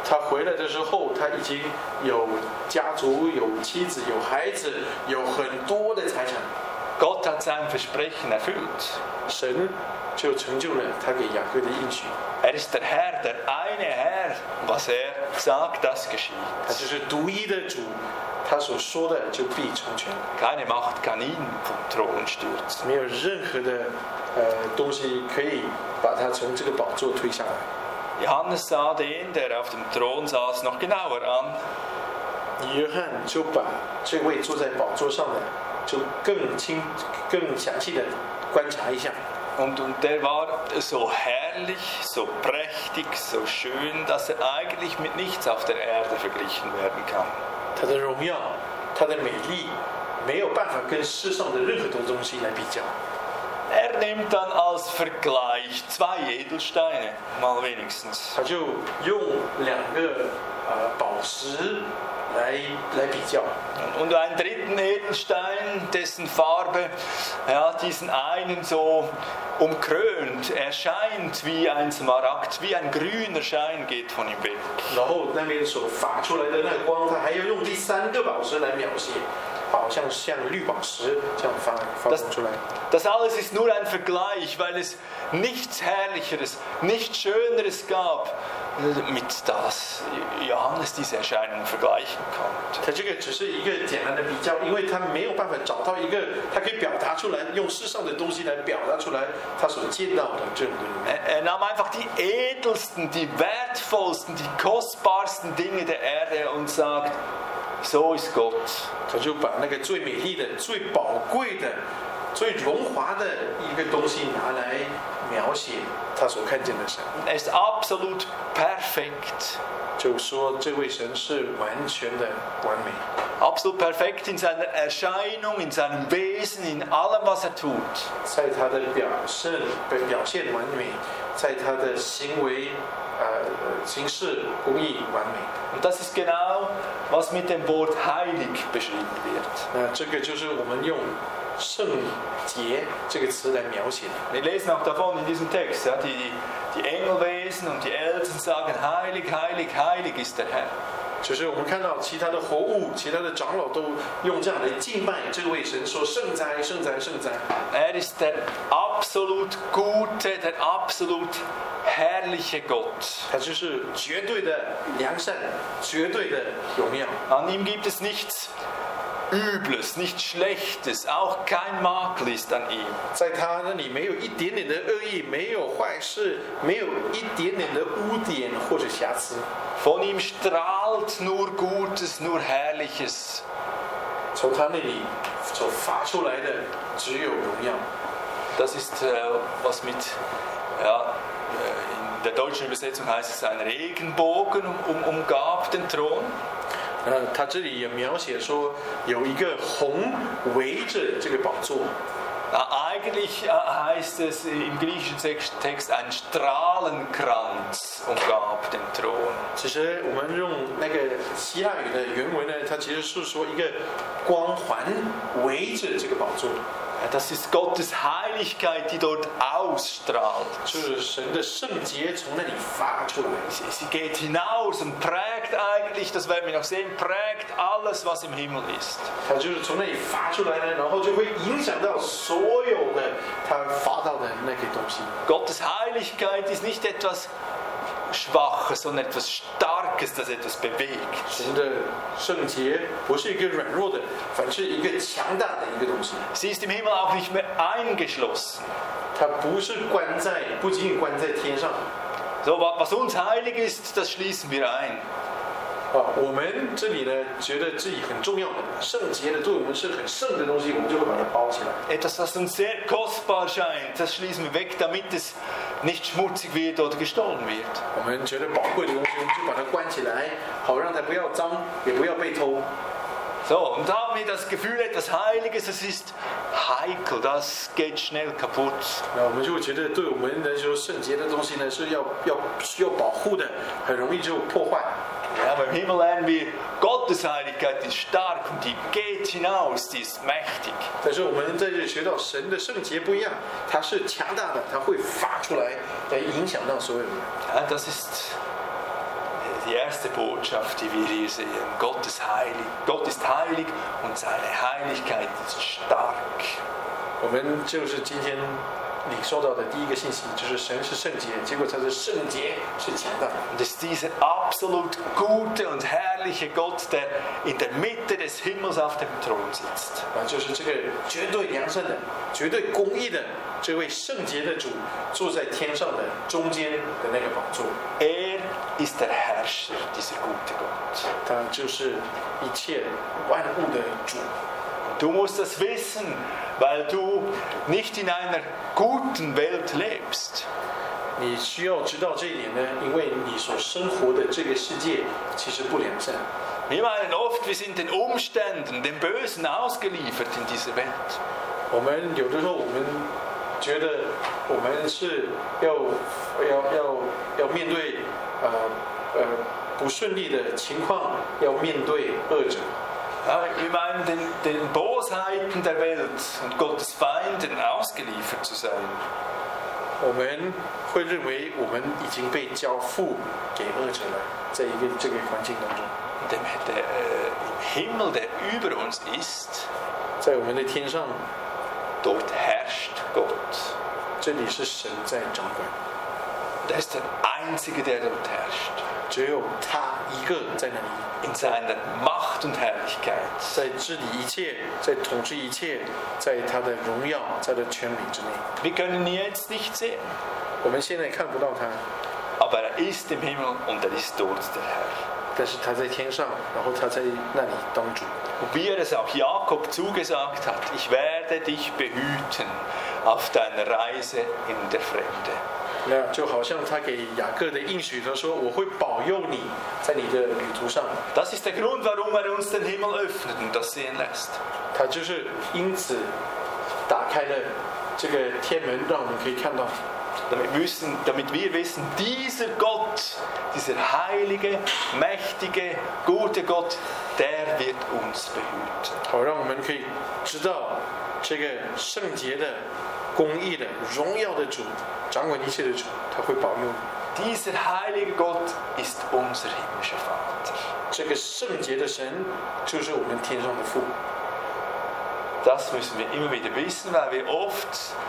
他回来的时候，他已经有家族、有妻子、有孩子，有很多的财产。 Gott hat sein Versprechen erfüllt. 神就成就了他给雅各的应许。 Ist der Herr, der eine Herr. Was sagt, das geschieht. 他就是独一的主，他所说的就必成全。 Keine Macht kann ihn vom Thron stürzen. 没有任何的东西可以把他从这个宝座推下来。 Johannes sah den, der auf dem Thron saß, noch genauer an. 约翰就把这位坐在宝座上的，就更详细的观察一下。 Und der war so herrlich, so prächtig, so schön, dass er eigentlich mit nichts auf der Erde verglichen werden kann. 他的荣耀，他的美丽，没有办法跟世上的任何的东西来比较。 Nimmt dann als Vergleich 2 Edelsteine, mal wenigstens. 他就用2个宝石来比较。 Und einen dritten Edelstein, dessen Farbe diesen einen so umkrönt. Er scheint wie ein Smaragd, wie ein grüner Schein geht von ihm weg. 然后那边所发出来的那个光，他还要用第3个宝石来描写。好像绿宝石这样发光出来。 Das alles ist nur ein Vergleich, weil es nichts Herrlicheres, nichts Schöneres gab, mit das Johannes diese Erscheinung vergleichen konnte. 他这个只是一个简单的比较，因为他没有办法找到一个他可以表达出来，用世上的东西来表达出来他所见到的这种的。 nahm einfach die edelsten, die wertvollsten, die kostbarsten Dinge der Erde und sagt, so ist Gott. 他就把那个最美丽的、最宝贵的、最荣华的一个东西拿来描写他所看见的神。 Er ist absolut perfekt. 就说这位神是完全的完美。 Absolut perfekt in seiner Erscheinung, in seinem Wesen, in allem, was er tut. 在他的表现完美，在他的行为。行事公义完美。 Und das ist genau, was mit dem Wort heilig beschrieben wird. 这个就是我们用圣洁这个词来描写。 Wir lesen auch davon in diesem Text, ja, die Engelwesen und die Ältesten sagen, heilig, heilig, heilig ist der Herr. 就是我们看到其他的活物、其他的长老都用这样来敬拜这位神，说圣哉、圣哉、圣哉。 ist der absolut gute, der absolut herrliche Gott. 他就是绝对的良善，绝对的荣耀。 An ihm gibt es nichts Übles, nichts Schlechtes, auch kein Makel ist an ihm. 在他那里没有一点点的恶意，没有坏事，没有一点点的污点或者瑕疵。 Von ihm strahlt nur Gutes, nur Herrliches. 从他那里所发出来的只有荣耀。 Das ist was mit in der deutschen Übersetzung heißt es ein Regenbogen umgab den Thron. 他这里也描写说有一个红围着这个宝座。 Eigentlich heißt es im griechischen Text ein Strahlenkranz umgab den Thron. 其实我们用那个希腊语的原文呢，它其实是说一个光环围着这个宝座。 Das ist Gottes Heiligkeit, die dort ausstrahlt. 就是神的圣洁从那里发出来。 Sie geht hinaus und prägt eigentlich, das werden wir noch sehen, prägt alles, was im Himmel ist. 它就是从那里发出来呢，然后就会影响到所有的它发到的那个东西。 Gottes Heiligkeit ist nicht etwas Schwaches, sondern etwas Starkes, das etwas bewegt. 神的圣洁不是一个软弱的，反是一个强大的一个东西。 Sie ist im Himmel auch nicht mehr eingeschlossen. 它不仅仅关在天上。 So, was uns heilig ist, das schließen wir ein. 我们这里呢，觉得自己很重要的、圣洁的，对我们是很圣的东西，我们就会把它包起来。 Etwas, das uns sehr kostbar scheint, das schließen wir weg, damit es nicht schmutzig wird oder gestohlen wird. 我们觉得宝贵的东西，我们就把它关起来，好让它不要脏，也不要被偷。 So, und da haben wir das Gefühl, etwas Heiliges, das ist heikel, das geht schnell kaputt. 那我们就觉得，对我们来说，圣洁的东西呢，是需要保护的，很容易就破坏。 Ja, aber im Himmel lernen wir, Gottes Heiligkeit ist stark und die geht hinaus, die ist mächtig. 但是我们在这里学到神的圣洁不一样，它是强大的，它会发出来，来影响到所有人。 Ja, das ist die die erste Botschaft, die wir hier sehen. Gott ist heilig und seine Heiligkeit ist stark. 我们就是今天领受到的第一个信息，就是神是圣洁，结果他的圣洁是强大。 Und es ist dieser absolut gute und herrliche Gott, der in der Mitte des Himmels auf dem Thron sitzt. 就是这个绝对良善的、绝对公义的这位圣洁的主，坐在天上的中间的那个宝座。 Er ist der Herrscher, dieser gute Gott. 他就是一切万物的主。 Du musst das wissen, weil du nicht in einer guten Welt lebst. 你需要知道这一点呢，因为你所生活的这个世界其实不良善。 Wir meinen oft, wir sind den Umständen, dem Bösen ausgeliefert in dieser Welt. 我们有的时候，我们觉得我们是要面对不顺利的情况，要面对恶者。 Ja, wir meinen den Bosheiten der Welt und Gottes Feinden ausgeliefert zu sein. 我们会认为我们已经被交付给恶者了，在这个环境当中。 Im Himmel, der über uns ist, 在我们的天上， dort herrscht Gott. 这里是神在掌管， Er ist der Einzige, der dort herrscht. 只有他一个在那里。 In seiner Macht und Herrlichkeit. 在治理一切，在统治一切，在他的荣耀，在他的权柄之内。 Wir können ihn jetzt nicht sehen, 我们现在看不到他， aber er ist im Himmel und er ist dort der Herr. 但是他在天上，然后他在那里当主。 Und wie er es auch Jakob zugesagt hat, ich werde dich behüten auf deiner Reise in der Fremde. 那就好像他给雅各的应许，他说：“我会保佑你在你的旅途上。” Das ist der Grund, warum er uns den Himmel öffnet und das sehen lässt. 他就是因此打开了这个天门，让我们可以看到。 Damit wir wissen, dieser Gott, dieser heilige, mächtige, gute Gott, der wird uns behüten. 好，让我们可以知道这个圣洁的、公义的、荣耀的主，掌管一切的主，他会保佑你。 Dieser heilige Gott ist unser himmlischer Vater. 这个圣洁的神就是我们天上的父。 Das müssen wir immer wieder wissen, weil wir oft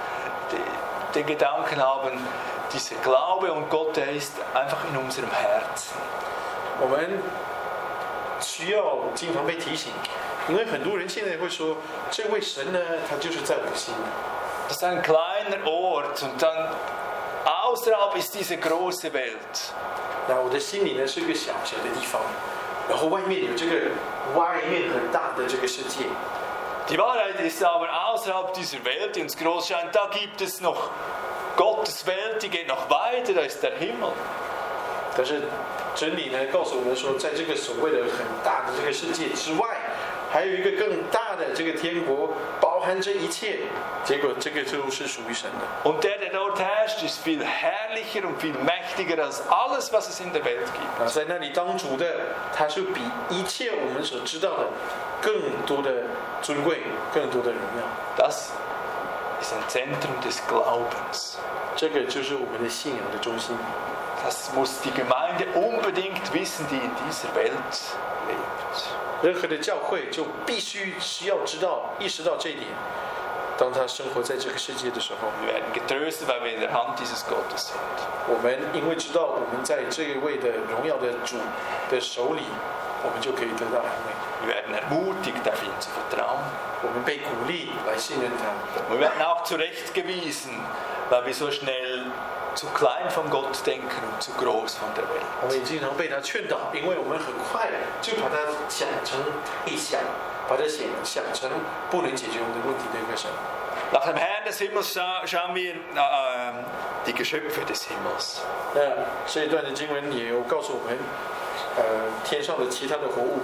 den Gedanken haben, dieser Glaube und Gott, der ist einfach in unserem Herzen. 我们需要经常被提醒，因为很多人现在会说，这位神呢，他就是在我心里。 Das ist ein kleiner Ort und dann außerhalb ist diese große Welt. 那我的心里呢是一个小小的地方，然后外面有这个外面很大的这个世界。 Die Wahrheit ist aber, außerhalb dieser Welt, die uns groß scheint, da gibt es noch Gottes Welt, die geht noch weiter, da ist der Himmel. 但是真理呢告诉我们说，在这个所谓的很大的这个世界之外，还有一个更大的这个天国，包含这一切。结果这个就是属于神的。 Und der dort herrscht, ist viel herrlicher und viel mächtiger als alles, was es in der Welt gibt. 在那里当主的，他是比一切我们所知道的更多的尊贵，更多的荣耀。 Das ist ein Zentrum des Glaubens. 这个就是我们的信仰的中心。 Das muss die Gemeinde unbedingt wissen, die in dieser Welt lebt. 任何的教会就需要知道、意识到这一点。当他生活在这个世界的时候， Wir werden getröstet, weil wir in der Hand dieses Gottes sind. 我们因为知道我们在这一位的荣耀的主的手里，我们就可以得到安慰。 Wir werden ermutigt, auf ihn zu vertrauen. 我们被鼓励来信任他。 Wir werden auch zurechtgewiesen, weil wir so schnell zu klein von Gott denken und zu groß von der Welt. 我们也经常被他劝导，因为我们很快就把他想成太小，把他想成不能解决我们的问题的一个神。 Nach dem Herrn des Himmels schauen wir die Geschöpfe des Himmels. 那这一段的经文也有告诉我们，天上的其他的活物。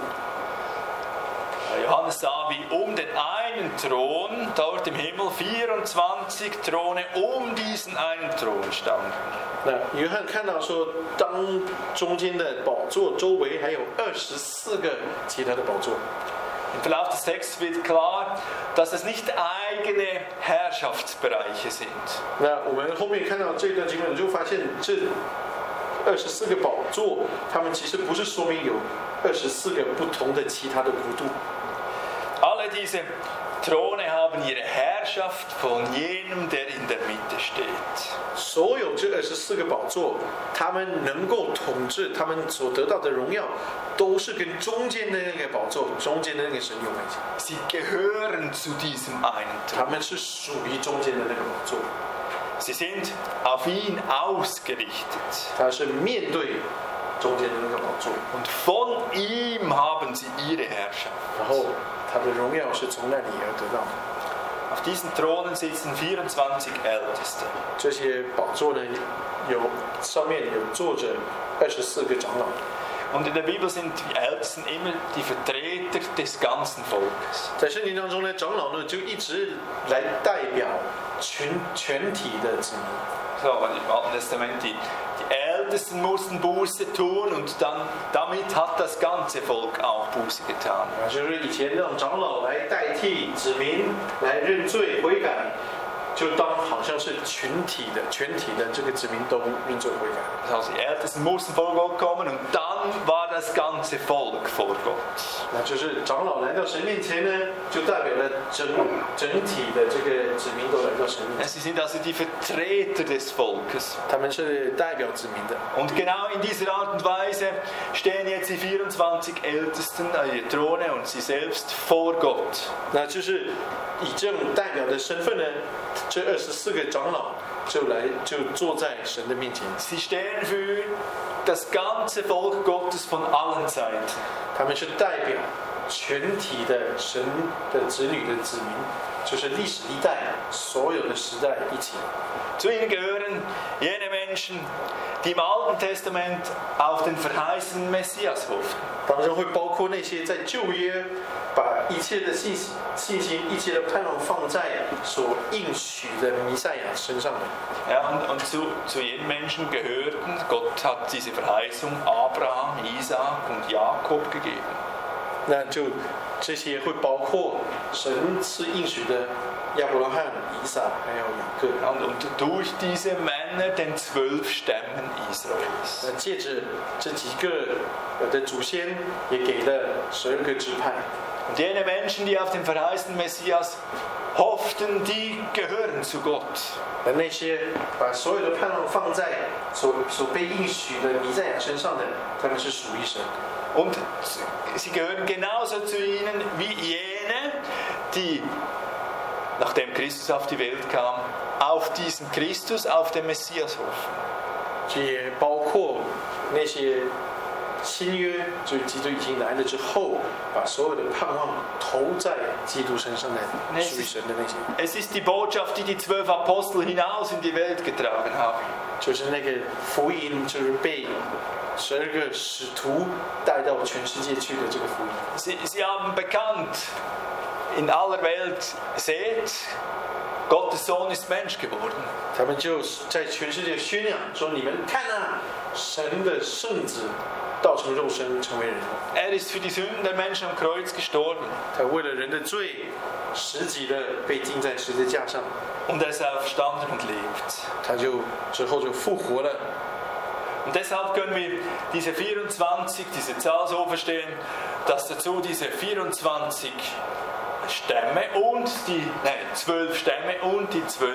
Johannes sah, wie den einen Thron dort im Himmel 24 Throne diesen einen Thron standen. 那约翰看到说，当中间的宝座周围还有24个其他的宝座。 Im Verlauf des Textes wird klar, dass es nicht eigene Herrschaftsbereiche sind. 那我们后面看到这段经文，就发现这 24个宝座，他们其实不是说明有24个不同的其他的国度。 Alle diese Throne haben ihre Herrschaft von jenem, der in der Mitte steht. 所有这24个宝座，他们能够统治，他们所得到的荣耀，都是跟中间的那个宝座、中间的那个神有关系。 Sie gehören zu diesem einen 他 Thron. 们是属于中间的那个宝座， Sie sind auf ihn ausgerichtet. 他是面对中间的那个宝座， Und von ihm haben sie ihre Herrschaft. 然后他的荣耀是从那里而得到的。 Auf diesen Thronen sitzen 24 Älteste. 这些宝座呢，上面有坐着24个长老。 Und in der Bibel sind die Ältesten immer die Vertreter des ganzen Volkes. 在圣经当中呢，长老呢就一直来代表全体的子民。 So, im Alten Testament, die Ältesten mussten Buße tun und damit hat das ganze Volk auch Buße getan. 就是以前让长老来代替子民来认罪悔改，就当好像是全体的这个子民都认罪悔改。 Also die Ältesten mussten vor Gott kommen und dann war das ganze Volk vor Gott. 那就是长老来到神面前呢，就代表了整体的这个子民都来到神面前。 Sie sind also die Vertreter des Volkes. 他们是代表子民的。 Und genau in dieser Art und Weise stehen jetzt die 24 Ältesten an ihrer Throne und sie selbst vor Gott. 那就是以这种代表的身份呢，这24个长老就坐在神的面前。 Sie stehen für das ganze Volk Gottes von allen Seiten. 他们是代表全体的神的子女的子民，就是历史历代所有的时代一起。 Zu ihnen gehören jene Menschen, die im Alten Testament auf den verheißenen Messias hoffen. 当中会包括那些在旧约把一切的信心、一切的盼望放在所应许的弥赛亚身上的。 Ja, und zu jenen Menschen gehörten, Gott hat diese Verheißung Abraham, Isaak und Jakob gegeben. 那就这些会包括神赐应许的亚伯拉罕、以撒还有雅各。 Und durch diese Männer den 12 Stämmen Israels. 那借着这几个的祖先，也给了12个支派。 Und jene Menschen, die auf den verheißenen Messias hofften, die gehören zu Gott. 而那些把所有的盼望放在所被应许的弥赛亚身上的，他们是属于神。 Und sie gehören genauso zu ihnen wie jene, die, nachdem Christus auf die Welt kam, auf diesen Christus, auf den Messias hoffen. 也包括那些新约，就是基督已经来了之后，把所有的盼望投在基督身上的属于神的那些， Es ist die Botschaft, die die 12 Apostel hinaus in die Welt getragen haben. 就是那个福音，就是被12个使徒带到全世界去的这个福音。 Sie haben bekannt in aller Welt, seht, Gottes Sohn ist Mensch geworden. 他们就在全世界宣扬说：“你们看啊，神的圣子道成肉身，成为人。 Er ist für die Sünden der Menschen am Kreuz gestorben. 他为了人的罪，实际的被钉在十字架上。 Und er ist auferstanden und lebt. 他之后就复活了。 Und deshalb können wir diese 24, diese Zahl so verstehen, dass dazu diese 24 Stämme und 12 Stämme und die 12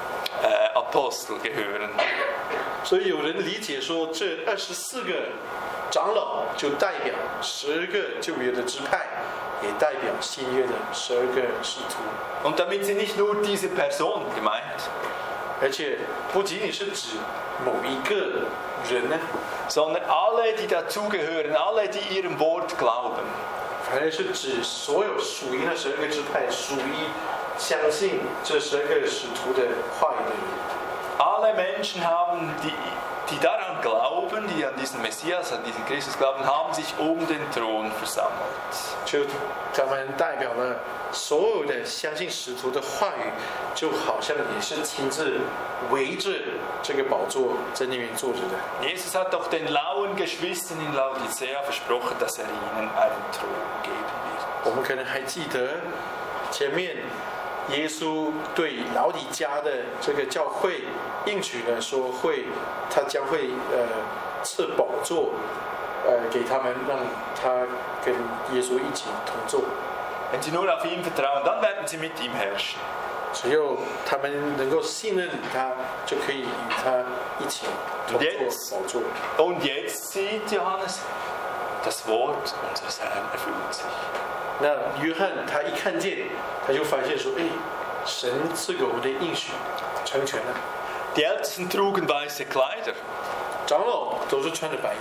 Apostel gehören. 所以有人理解说，这24个长老就代表10个旧约的支派，也代表新约的12个使徒。 Und damit sind nicht nur diese Personen gemeint, 而且不仅仅是指某一个人呢， sondern alle, die dazugehören, alle, die ihrem Wort glauben. 反而是指所有属于那12个支派、属于相信这12个使徒的话语的人。 Alle Menschen haben, die daran glauben, die an diesen Messias, an diesen Christus glauben, haben sich um den Thron versammelt. 就他们代表了所有的相信使徒的话语，就好像也是亲自围着这个宝座在那边坐着的。 Jesus hat doch den lauen Geschwistern in Laodicea versprochen, dass er ihnen einen Thron geben wird. 我们可能还记得前面耶稣对老底嘉的这个教会应许呢，说他将会赐宝座给他们，让他跟耶稣一起同坐。 Wenn sie nur auf ihn vertrauen, dann werden sie mit ihm herrschen. 只有他们能够信任他，就可以与他一起同坐宝座。 Und jetzt sieht Johannes, das Wort unseres Herrn erfüllt sich. 那约翰他一看见，他就发现说：“哎，神赐给我们的应许成全了。” Die Ältesten trugen weiße Kleider. 长老都是穿着白衣。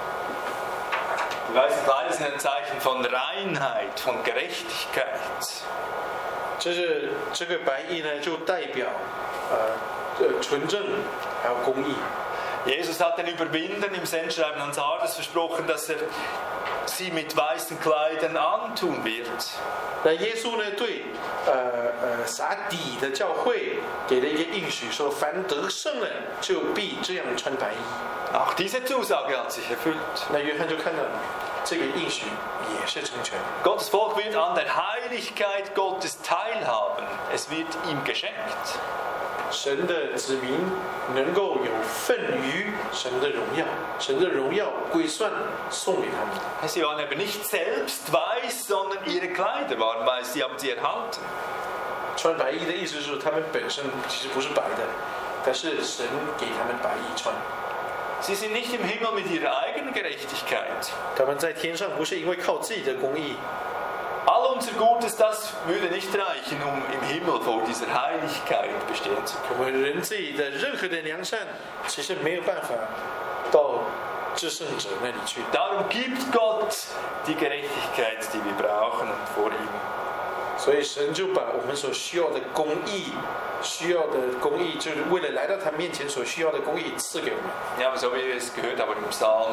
Die weißen Kleider sind ein Zeichen von Reinheit, von Gerechtigkeit. 这个白衣呢，就代表纯正还有公义。 Jesus hat den Überwindern im Sendschreiben an Sardes versprochen, dass sie mit weißen Kleidern antun wird. 那耶稣呢，对撒底的教会给了一个应许，说凡得胜了，就必这样穿白衣。 Auch diese Zusage hat sich erfüllt. 那约翰就看到这个应许也是成全。 Gottes Volk wird an der Heiligkeit Gottes teilhaben. Es wird ihm geschenkt. 神的子民能够有份于神的荣耀，神的荣耀归算送给他们。 Sie waren eben nicht selbst weiß, sondern ihre Kleider waren weiß. Sie haben sie erhalten. 穿白衣的意思是他们本身其实不是白的，但是神给他们白衣穿。 Sie sind nicht im Himmel mit ihrer eigenen Gerechtigkeit. 他们在天上不是因为靠自己的公义。 All unser Gutes, das würde nicht reichen, um im Himmel vor dieser Heiligkeit bestehen zu können. 我们人自己的任何的良善，其实没有办法到至圣者那里去。 Darum gibt Gott die Gerechtigkeit, die wir brauchen vor ihm. 所以神就把我们所需要的公义，就是为了来到他面前所需要的公义赐给我们。 Ja, so wie wir es gehört haben im Psalm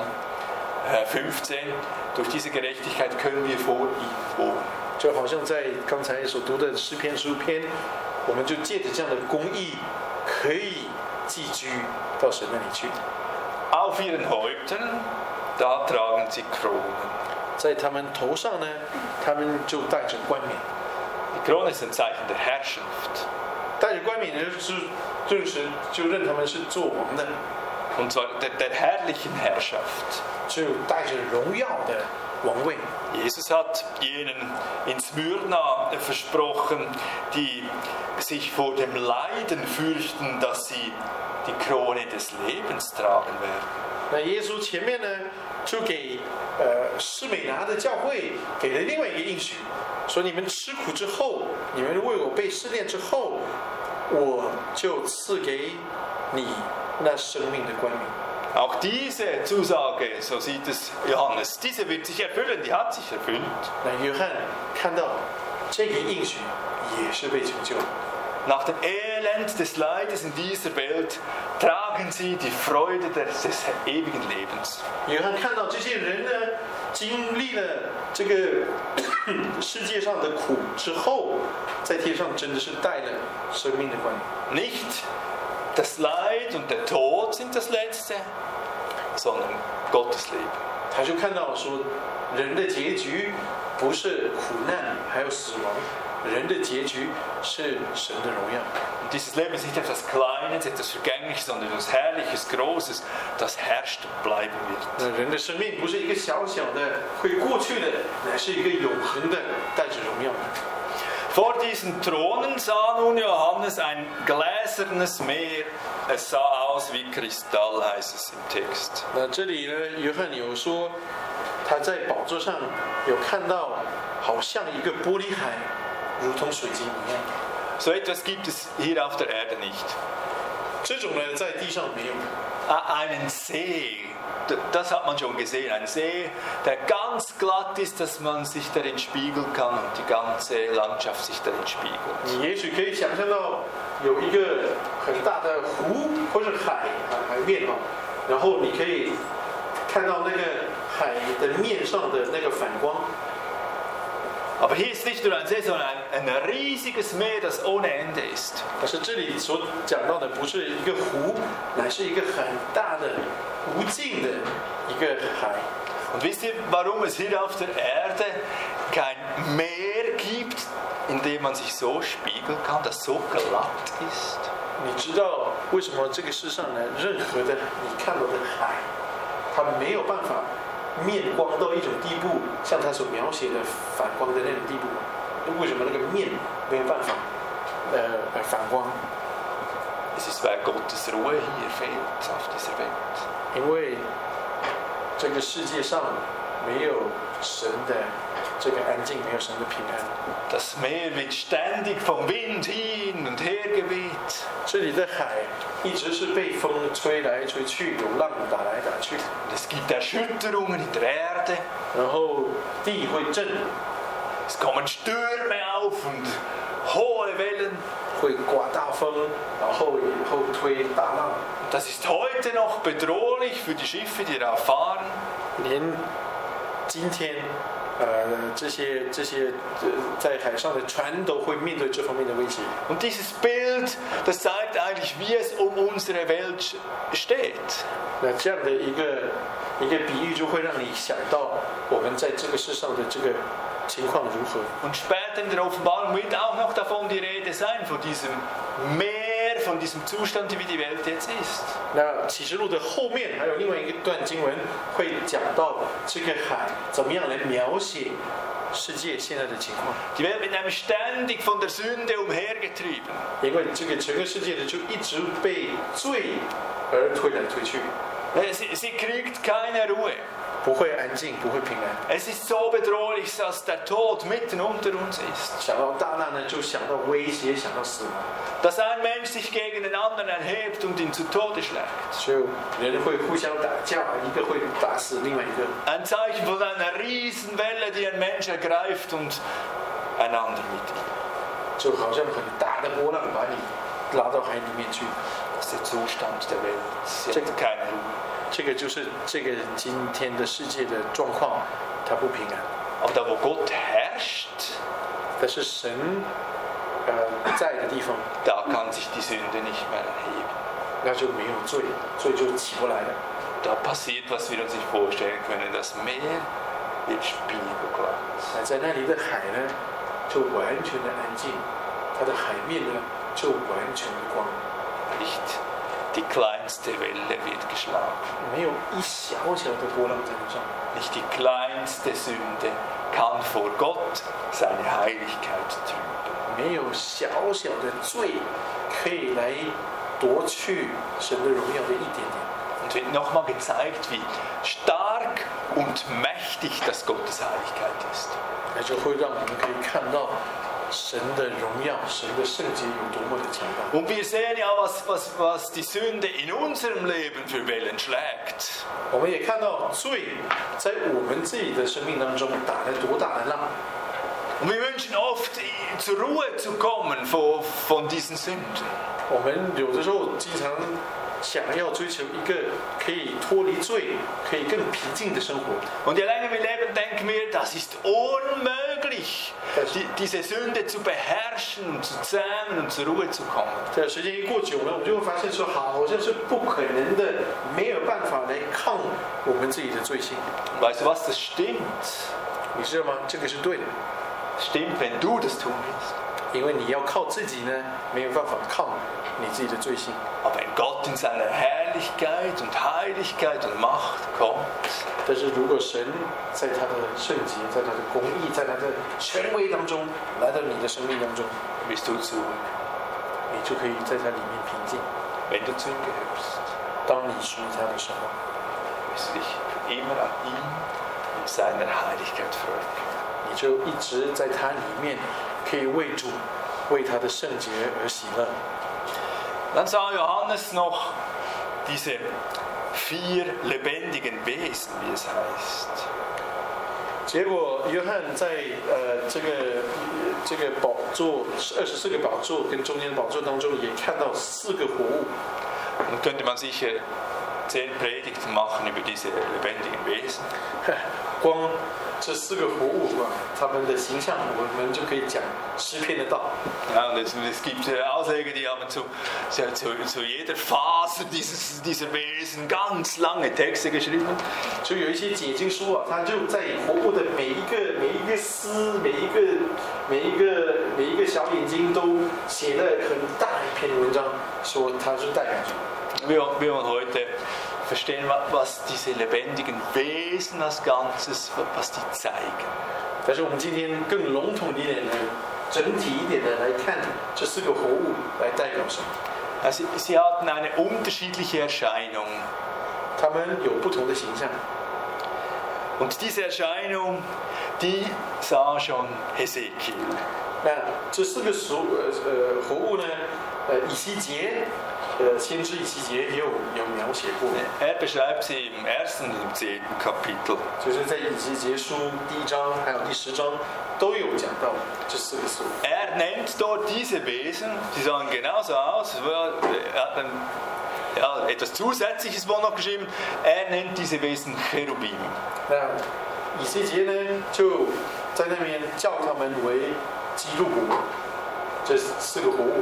15, durch diese Gerechtigkeit können wir vor ihm wohnen. 就好像在刚才所读的诗篇15篇，我们就借着这样的公义，可以寄居到神那里去。 Auf ihren Häuptern, da tragen sie Kronen. 在他们头上呢，他们就戴着冠冕。 Die Krone ist ein Zeichen der Herrschaft. 戴着冠冕呢，就认他们是做王的。 Und zwar der herrlichen Herrschaft. 就带着荣耀的王位。 Jesus hat jenen in Smyrna versprochen, die sich vor dem Leiden fürchten, dass sie die Krone des Lebens tragen werden. 那耶稣前面呢，就给士美拿的教会给了另外一个应许，说你们吃苦之后，你们为我被试炼之后，我就赐给你那生命的冠冕。 Auch diese Zusage, so sieht es Johannes, diese wird sich erfüllen, die hat sich erfüllt. 那约翰看到这个应许也是被成就。 Nach dem Elend des Leides in dieser Welt tragen sie die Freude des ewigen Lebens. 约翰看到这些人呢，经历了这个世界上的苦之后，在天上真的是带了生命的冠冕。 Nicht das Leid und der Tod sind das Letzte, sondern Gottes Leben. 他就看到说，人的结局不是苦难，还有死亡，人的结局是神的荣耀。 Und dieses Leben ist nicht etwas Kleines, etwas Vergängliches, sondern etwas Herrliches, Großes, das herrscht und bleiben wird. 那人的生命不是一个小小的会过去的，乃是一个永恒的，带着荣耀的。 Vor diesen Thronen sah nun Johannes ein gläsernes Meer. Es sah aus wie Kristall, heißt es im Text. 那这里呢，约翰有说，他在宝座上有看到，好像一个玻璃海，如同水晶一样。 So etwas gibt es hier auf der Erde nicht. 这种呢，在地上没有。 Einen See, das hat man schon gesehen. Ein See, der ganz glatt ist, dass man sich darin spiegeln kann und die ganze Landschaft sich darin spiegelt. 你也许可以想象到有一个很大的湖或是海面啊，然后你可以看到那个海的面上的那个反光。 Aber hier ist nicht nur ein See, sondern ein riesiges Meer, das ohne Ende ist. 但是这里所讲到的不是一个湖，乃是一个很大的、无尽的一个海。 Und wisst ihr, warum es hier auf der Erde kein Meer gibt, in dem man sich so spiegeln kann, das so glatt ist? 你知道为什么这个世上呢，任何的你看到的海，它没有办法面光到一种地步，像他所描写的反光的那种地步吗？为什么那个面没有办法反光？ Es ist, weil Gottes Ruhe hier fehlt auf dieser Welt. 因为这个世界上没有神的这个安静，没有神的平安。 Das Meer wird ständig vom Wind hin und her geweht. 这里的海一直是被风吹来吹去，有浪打来打去， Und es gibt Erschütterungen in der Erde. 然后地会震， Es kommen Stürme auf und hohe Wellen. 会刮大风，然后以后推大浪。 Das ist heute noch bedrohlich für die Schiffe, die darauf fahren. 连今天，这些在海上的船都会面对这方面的威胁。 Und dieses Bild, das zeigt eigentlich, wie es um unsere Welt steht. 那这样的一个比喻，就会让你想到我们在这个世上的这个情况如何。 Und später in der Offenbarung wird auch noch davon die Rede sein, von diesem Meer, von diesem Zustand, wie die Welt jetzt ist. 那启示录的后面还有另外一段经文，会讲到这个海怎么样来描写世界现在的情况。 Die Welt wird nämlich ständig von der Sünde umhergetrieben. 因为这个整个世界呢，就一直被罪而推来推去， Sie kriegt keine Ruhe. 不会安静，不会平安。 Es ist so bedrohlich, dass der Tod mitten unter uns ist. 想到大难呢，就想到威胁，想到死亡， Dass ein Mensch sich gegen den anderen erhebt und ihn zu Tode schlägt. 就人会互相打架，一个会打死另外一个。 Ein Zeichen von einer Riesenwelle, die ein Mensch ergreift und ein anderer mit ihm. 就好像很大的波浪把你拉到海里面去。 Das ist der Zustand der Welt. Sie hat keine Ruhe. 这个就是这个今天的世界的状况，它不平安。 Aber da, wo Gott herrscht, 但是神在的地方， da kann sich die Sünde nicht mehr erheben. 那就没有罪，罪就起不来了。 Da passiert, was wir uns nicht vorstellen können. Das Meer wird spiegelglatt. 在那里的海呢，就完全的安静，它的海面呢，就完全的光， Nicht die kleinste Welle wird geschlagen. 没有一小小的波浪在那上。 Nicht die kleinste Sünde kann vor Gott seine Heiligkeit trüben. 没有小小的罪可以来夺去神的荣耀的一点点。 Und wird nochmal gezeigt, wie stark und mächtig das Gottes Heiligkeit ist. 那就会让我们可以看到神的荣耀、神的圣洁有多么的强大。 Und wir sehen ja, was die Sünde in unserem Leben für Wellen schlägt. 我们也看到罪在我们自己的生命当中打了多大的浪。 Und wir wünschen oft, zur Ruhe zu kommen von diesen Sünden. 我们有的时候经常想要追求一个可以脱离罪、可以更平静的生活。 Und je länger wir leben, denken wir, das ist unmöglich, diese Sünde zu beherrschen und zu zähmen und zur Ruhe zu kommen. 这时间一过久了，我们就会发现说，好像是不可能的，没有办法来抗我们自己的罪性。 Weißt du was, das stimmt. 你知道吗？这个是对的， Stimmt, wenn du das tun willst. 因为你要靠自己呢，没有办法抗你自己的罪性。 Aber wenn Gott in seiner Herrlichkeit und Heiligkeit und Macht kommt, 但是如果神在他的圣洁、在他的公义、在他的权威当中来到你的生命当中， bist du zu Ruhe. 你就可以在他里面平静。 Wenn du zu ihm gehörst, 当你属于他的时候， wirst du dich für immer an ihm und seiner Heiligkeit freuen. 你就一直在他里面，可以为主、为他的圣洁而喜乐。 Dann sah Johannes noch diese 4 lebendigen Wesen, wie es heißt. 结果约翰在这个宝座24个宝座跟中间的宝座当中，也看到4个活物。 Und könnte man sicher 10 Predigten machen über diese lebendigen Wesen. 光这4个活物啊，他们的形象，我们就可以讲诗篇的道。 Ja, und es gibt Ausleger, die haben zu jeder Phase dieser Wesen ganz lange Texte geschrieben. 就有一些解经书啊，他就在活物的每一个丝、每一个小眼睛都写了很大一篇文章，说它是代表什么。 Wir wollen heute verstehen, was diese lebendigen Wesen als Ganzes, was die zeigen. 但是我们今天更笼统一点的、整体一点的来看这4个活物来代表什么。 Sie hatten eine unterschiedliche Erscheinung. 他们有不同的形象。 Und diese Erscheinung, die sah schon Hesekiel. 那这4个活物呢？以西结，先知以西结也有描写过。 beschreibt sie im 1. und im 10. Kapitel. 就是在以西结书第1章还有第10章都有讲到这4个事物。 nennt dort diese Wesen, die sahen genauso aus. Hat dann etwas Zusätzliches wohl noch geschrieben. Nennt diese Wesen Cherubim. 那以西结呢，就在那边叫他们为基路伯，这4个活物。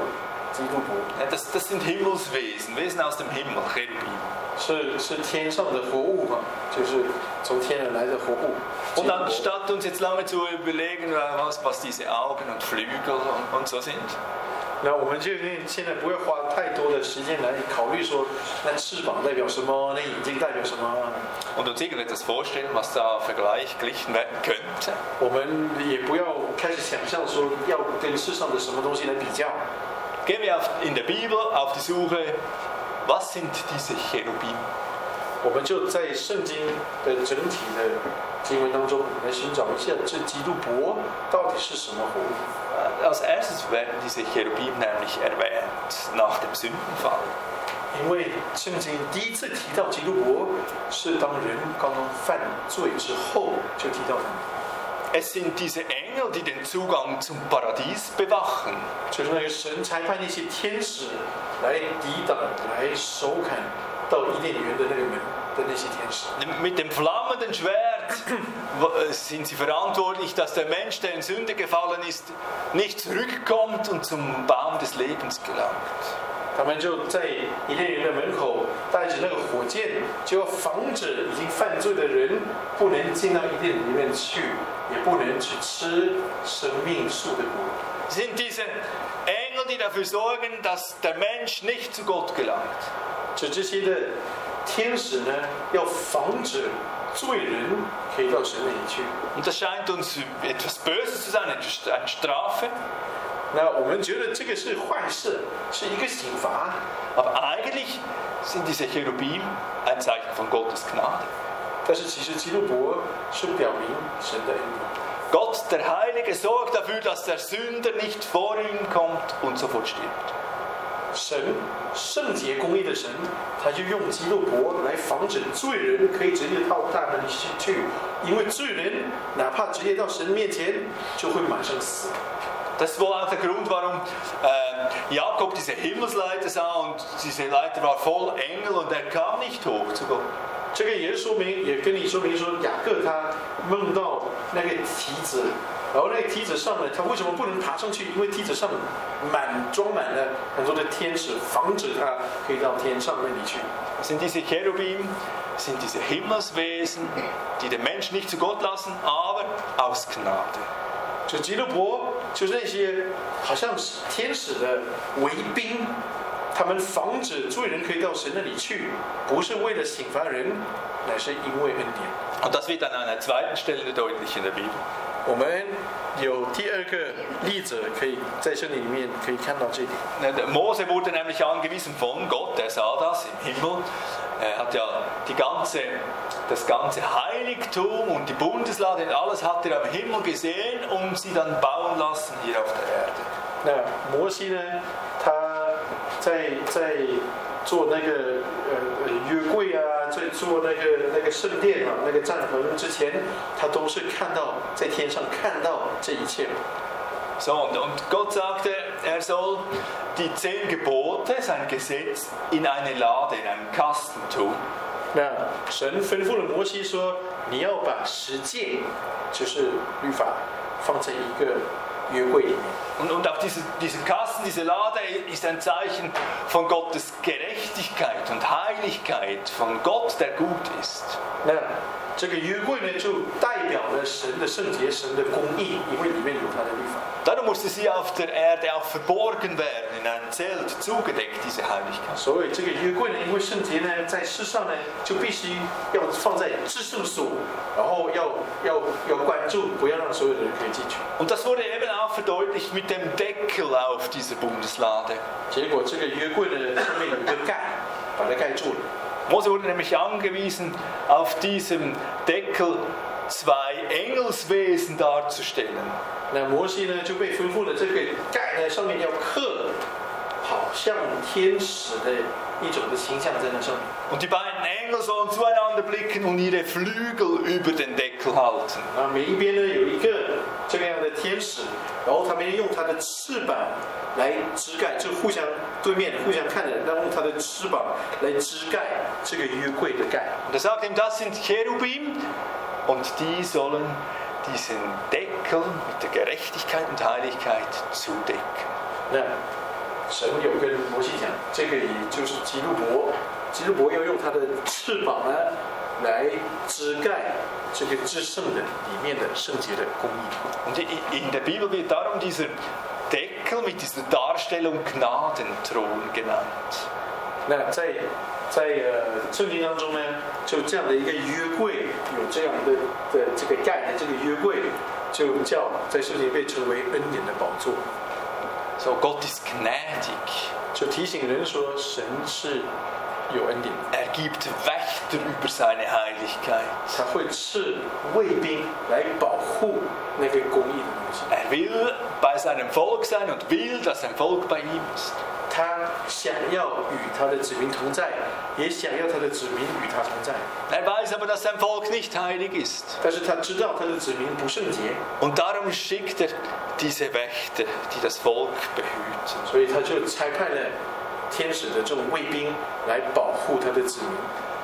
Das sind Himmelswesen, Wesen aus dem Himmel, Cherubim. 是天上的活物嘛，就是从天而来的活物。 Und anstatt uns jetzt lange zu überlegen, was diese Augen und Flügel und so sind. 那我们就现在不会花太多的时间来考虑说，那翅膀代表什么，那眼睛代表什么。 Und uns irgendetwas vorstellen, was da verglichen werden könnte. 我们也不要开始想象说要跟世上的什么东西来比较。 Gehen wir in der Bibel auf die Suche, was sind diese Cherubim? 我们就在圣经的整体的经文当中来寻找一下这基督伯到底是什么活物。 Als erstes werden diese Cherubim nämlich erwähnt nach dem Sündenfall. 因为圣经第一次提到基督伯，是当人刚刚犯罪之后就提到他们。 Es sind diese Engel, die den Zugang zum Paradies bewachen. 就是那个神差派那些天使来抵挡、来收看到伊甸园的那个门的那些天使。 Mit dem flammenden Schwert sind sie verantwortlich, dass der Mensch, der in Sünde gefallen ist, nicht zurückkommt und zum Baum des Lebens gelangt. 他们就在伊甸园的门口带着那个火箭，就要防止已经犯罪的人不能进到伊甸里面去，也不能去吃生命树的果。 Sind diese Engel, die dafür sorgen, dass der Mensch nicht zu Gott gelangt. 这些的天使呢，要防止罪人可以到神那里去。 Und das scheint uns etwas Böses zu sein, eine Strafe. 那我们觉得这个是坏事，是一个刑罚。 Aber eigentlich sind diese Cherubim ein Zeichen von Gottes Gnade. 但是其实基督伯是表明神的恩典。 Gott, der Heilige, sorgt dafür, dass der Sünder nicht vor ihn kommt und sofort stirbt. 神圣洁公义的神，他就用基督伯来防止罪人可以直接到他那里去，因为罪人哪怕直接到神面前，就会马上死。 Das ist wohl auch der Grund, warum Jakob diese Himmelsleiter sah und diese Leiter war voll Engel und er kam nicht hoch zu Gott. 这个也跟你说明说，雅各他梦到那个梯子，然后那个梯子上呢，他为什么不能爬上去？因为梯子上装满了很多的天使，防止他可以到天上那里去。 Sind diese Cherubim, sind diese Himmelswesen, die den Menschen nicht zu Gott lassen, aber aus Gnade. 就基督伯，就是那些好像是天使的卫兵，他们防止罪人可以到神那里去，不是为了刑罚人，乃是因为恩典。 Und das wird an einer zweiten Stelle deutlich in der Bibel. 我们有第二个例子，可以在圣经里面可以看到这点。 Mose wurde nämlich angewiesen von Gott, er sah das im Himmel. Er hat ja das ganze Heiligtum und die Bundeslade und alles hat er am Himmel gesehen und sie dann bauen lassen hier auf der Erde. 那摩西呢，他在做那个约柜啊，在做那个圣殿啊，那个帐篷之前，他都是看到在天上看到这一切。 So, und Gott sagte, er soll die 10 Gebote, sein Gesetz, in eine Lade, in einen Kasten tun. 那神吩咐了摩西说， 你要把十诫，就是律法，放在一个约柜里面。 Und auch dieser Kasten, diese Lade ist ein Zeichen von Gottes Gerechtigkeit und Heiligkeit, von Gott, der gut ist. 那这个约柜呢，就代表了神的圣洁、神的公义，因为里面有他的律法。 Darum musste sie auf der Erde auch verborgen werden, in einem Zelt zugedeckt, diese Heiligkeit. 所以这个约柜呢，因为圣洁呢，在世上呢，就必须要放在至圣所，然后要关注，不要让所有的人可以进去。 Und das wurde eben auch verdeutlicht mit dem Deckel auf dieser Bundeslade. 结果这个约柜呢，上面有一个盖，把它盖住了。 Mose wurde nämlich angewiesen, auf diesem Deckel 2 Engelswesen darzustellen. 那摩西呢就被吩咐了，这个盖呢上面要刻，好像天使的一种的形象在那上面。 Und die beiden Engel sollen zueinander blicken und ihre Flügel über den Deckel halten. 啊，每一边呢有一个这个样的天使，然后他们用他的翅膀来遮盖，就互相对面互相看的，然后用他的翅膀来遮盖这个约柜的盖。 Und er sagt ihm, das sind Cherubim und die sollen diesen Deckel mit der Gerechtigkeit und Heiligkeit zudecken. 那神有跟摩西讲，这个也就是基路伯，基路伯要用他的翅膀呢来遮盖这个至圣的里面的圣洁的公义。 Und in der Bibel wird darum dieser Deckel mit dieser Darstellung Gnadenthron genannt. 那在圣经当中呢，就这样的一个约柜，有这样的这个盖的这个约柜，就叫在圣经被称为恩典的宝座。 So, Gott ist gnädig. 就提醒人说，神是有恩典的。 Gibt Wächter über seine Heiligkeit. 他会赐卫兵来保护那个公义的东西。 will bei seinem Volk sein und will, dass sein Volk bei ihm ist. 他想要与他的子民同在，也想要他的子民与他同在。 weiß aber, dass sein Volk nicht heilig ist. 但是他知道他的子民不圣洁， Und darum schickt er diese Wächter, die das Volk behüten. 所以他就差派了天使的这种卫兵来保护他的子民。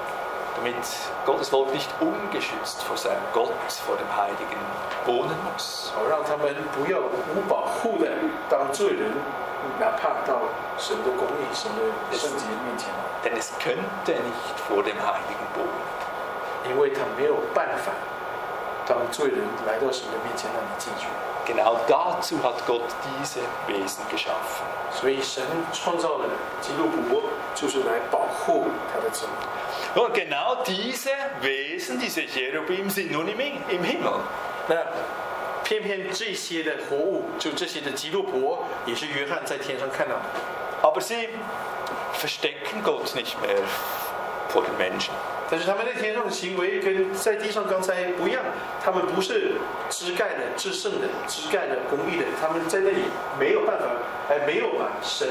Damit Gottes Volk nicht ungeschützt vor seinem Gott, vor dem Heiligen wohnen muss. 好让他们不要无保护的当罪人，哪怕到神的公义、神的圣洁面前。 Denn es könnte nicht vor dem Heiligen wohnen. 因为他没有办法当罪人来到神的面前让你进去。 Genau dazu hat Gott diese Wesen geschaffen. 所以神创造了基督伯，就是来保护他的子民。 Und genau diese Wesen, diese Cherubim, sind nun im Himmel. 那偏偏这些的活物，就这些的基督伯，也是约翰在天上看到的。 Aber sie verstecken Gott nicht mehr vor den Menschen. 但是他们在天上的行为跟在地上刚才不一样，他们不是遮盖了至圣的、遮盖了公义的，他们在那里没有办法，没有把神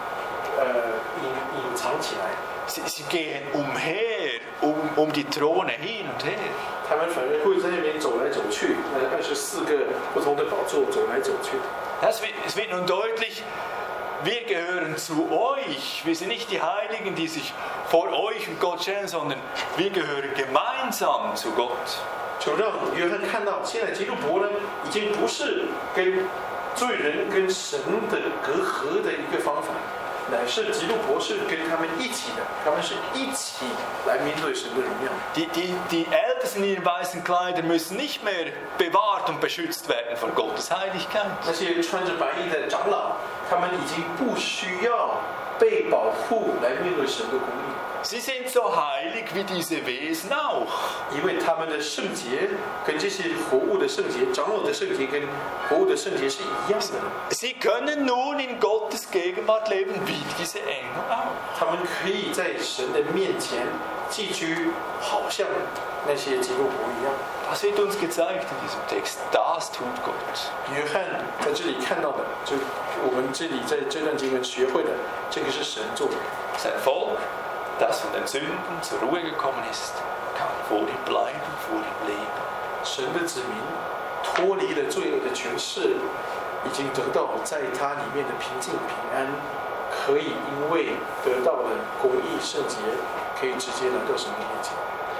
隐藏起来。 Sie gehen umher, um die Throne hin und her. 他们反而会在那边走来走去，那24个不同的宝座走来走去。 Es wird nun deutlich, wir gehören zu euch. Wir sind nicht die Heiligen, die sich vor euch und Gott stellen, sondern wir gehören gemeinsam zu Gott. 就让约翰看到，现在基督伯呢，已经不是跟罪人跟神的隔阂的一个方法，乃是基督伯是跟他们一起的，他们是一起来面对神的荣耀。 Die Ältesten in ihren weißen Kleidern müssen nicht mehr bewahrt und beschützt werden von Gottes Heiligkeit. 那些穿着白衣的长老，他们已经不需要被保护来面对神的公义。 Sie sind so heilig wie diese Wesen auch. 因为他们的圣洁跟这些活物的圣洁、长老的圣洁跟活物的圣洁是一样的。 Sie können nun in Gottes Gegenwart leben wie diese Engel auch. 他们可以在神的面前寄居，好像那些基督伯一样。 Das wird uns gezeigt in diesem Text. Das tut Gott. 约翰在这里看到的，就我们这里在这段经文学会的，这个是神做的。 Sein Volk, das von den Sünden zur Ruhe gekommen ist, kann vor ihm bleiben, vor ihm leben. 神的子民脱离了罪恶的权势，已经得到在他里面的平静平安，可以因为得到了公义圣洁，可以直接来到神的面前。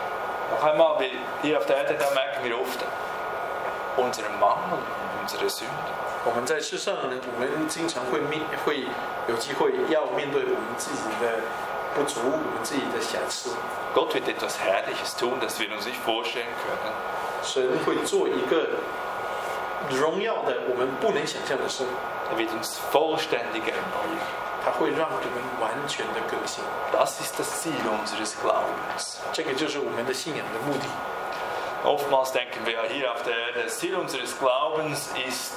Noch einmal, hier auf der Erde, da merken wir oft unseren Mangel und unsere Sünde. 我们在世上呢，我们经常会有机会要面对我们自己的不足，我们自己的瑕疵。 Gott wird etwas Herrliches tun, das wir uns nicht vorstellen können. 神会做一个荣耀的我们不能想象的事， Er wird uns vollständig erneuern. 他会让我们完全的更新。 Das ist das Ziel unseres Glaubens. 这个就是我们的信仰的目的。 Oftmals denken wir ja hier auf der Erde, das Ziel unseres Glaubens ist,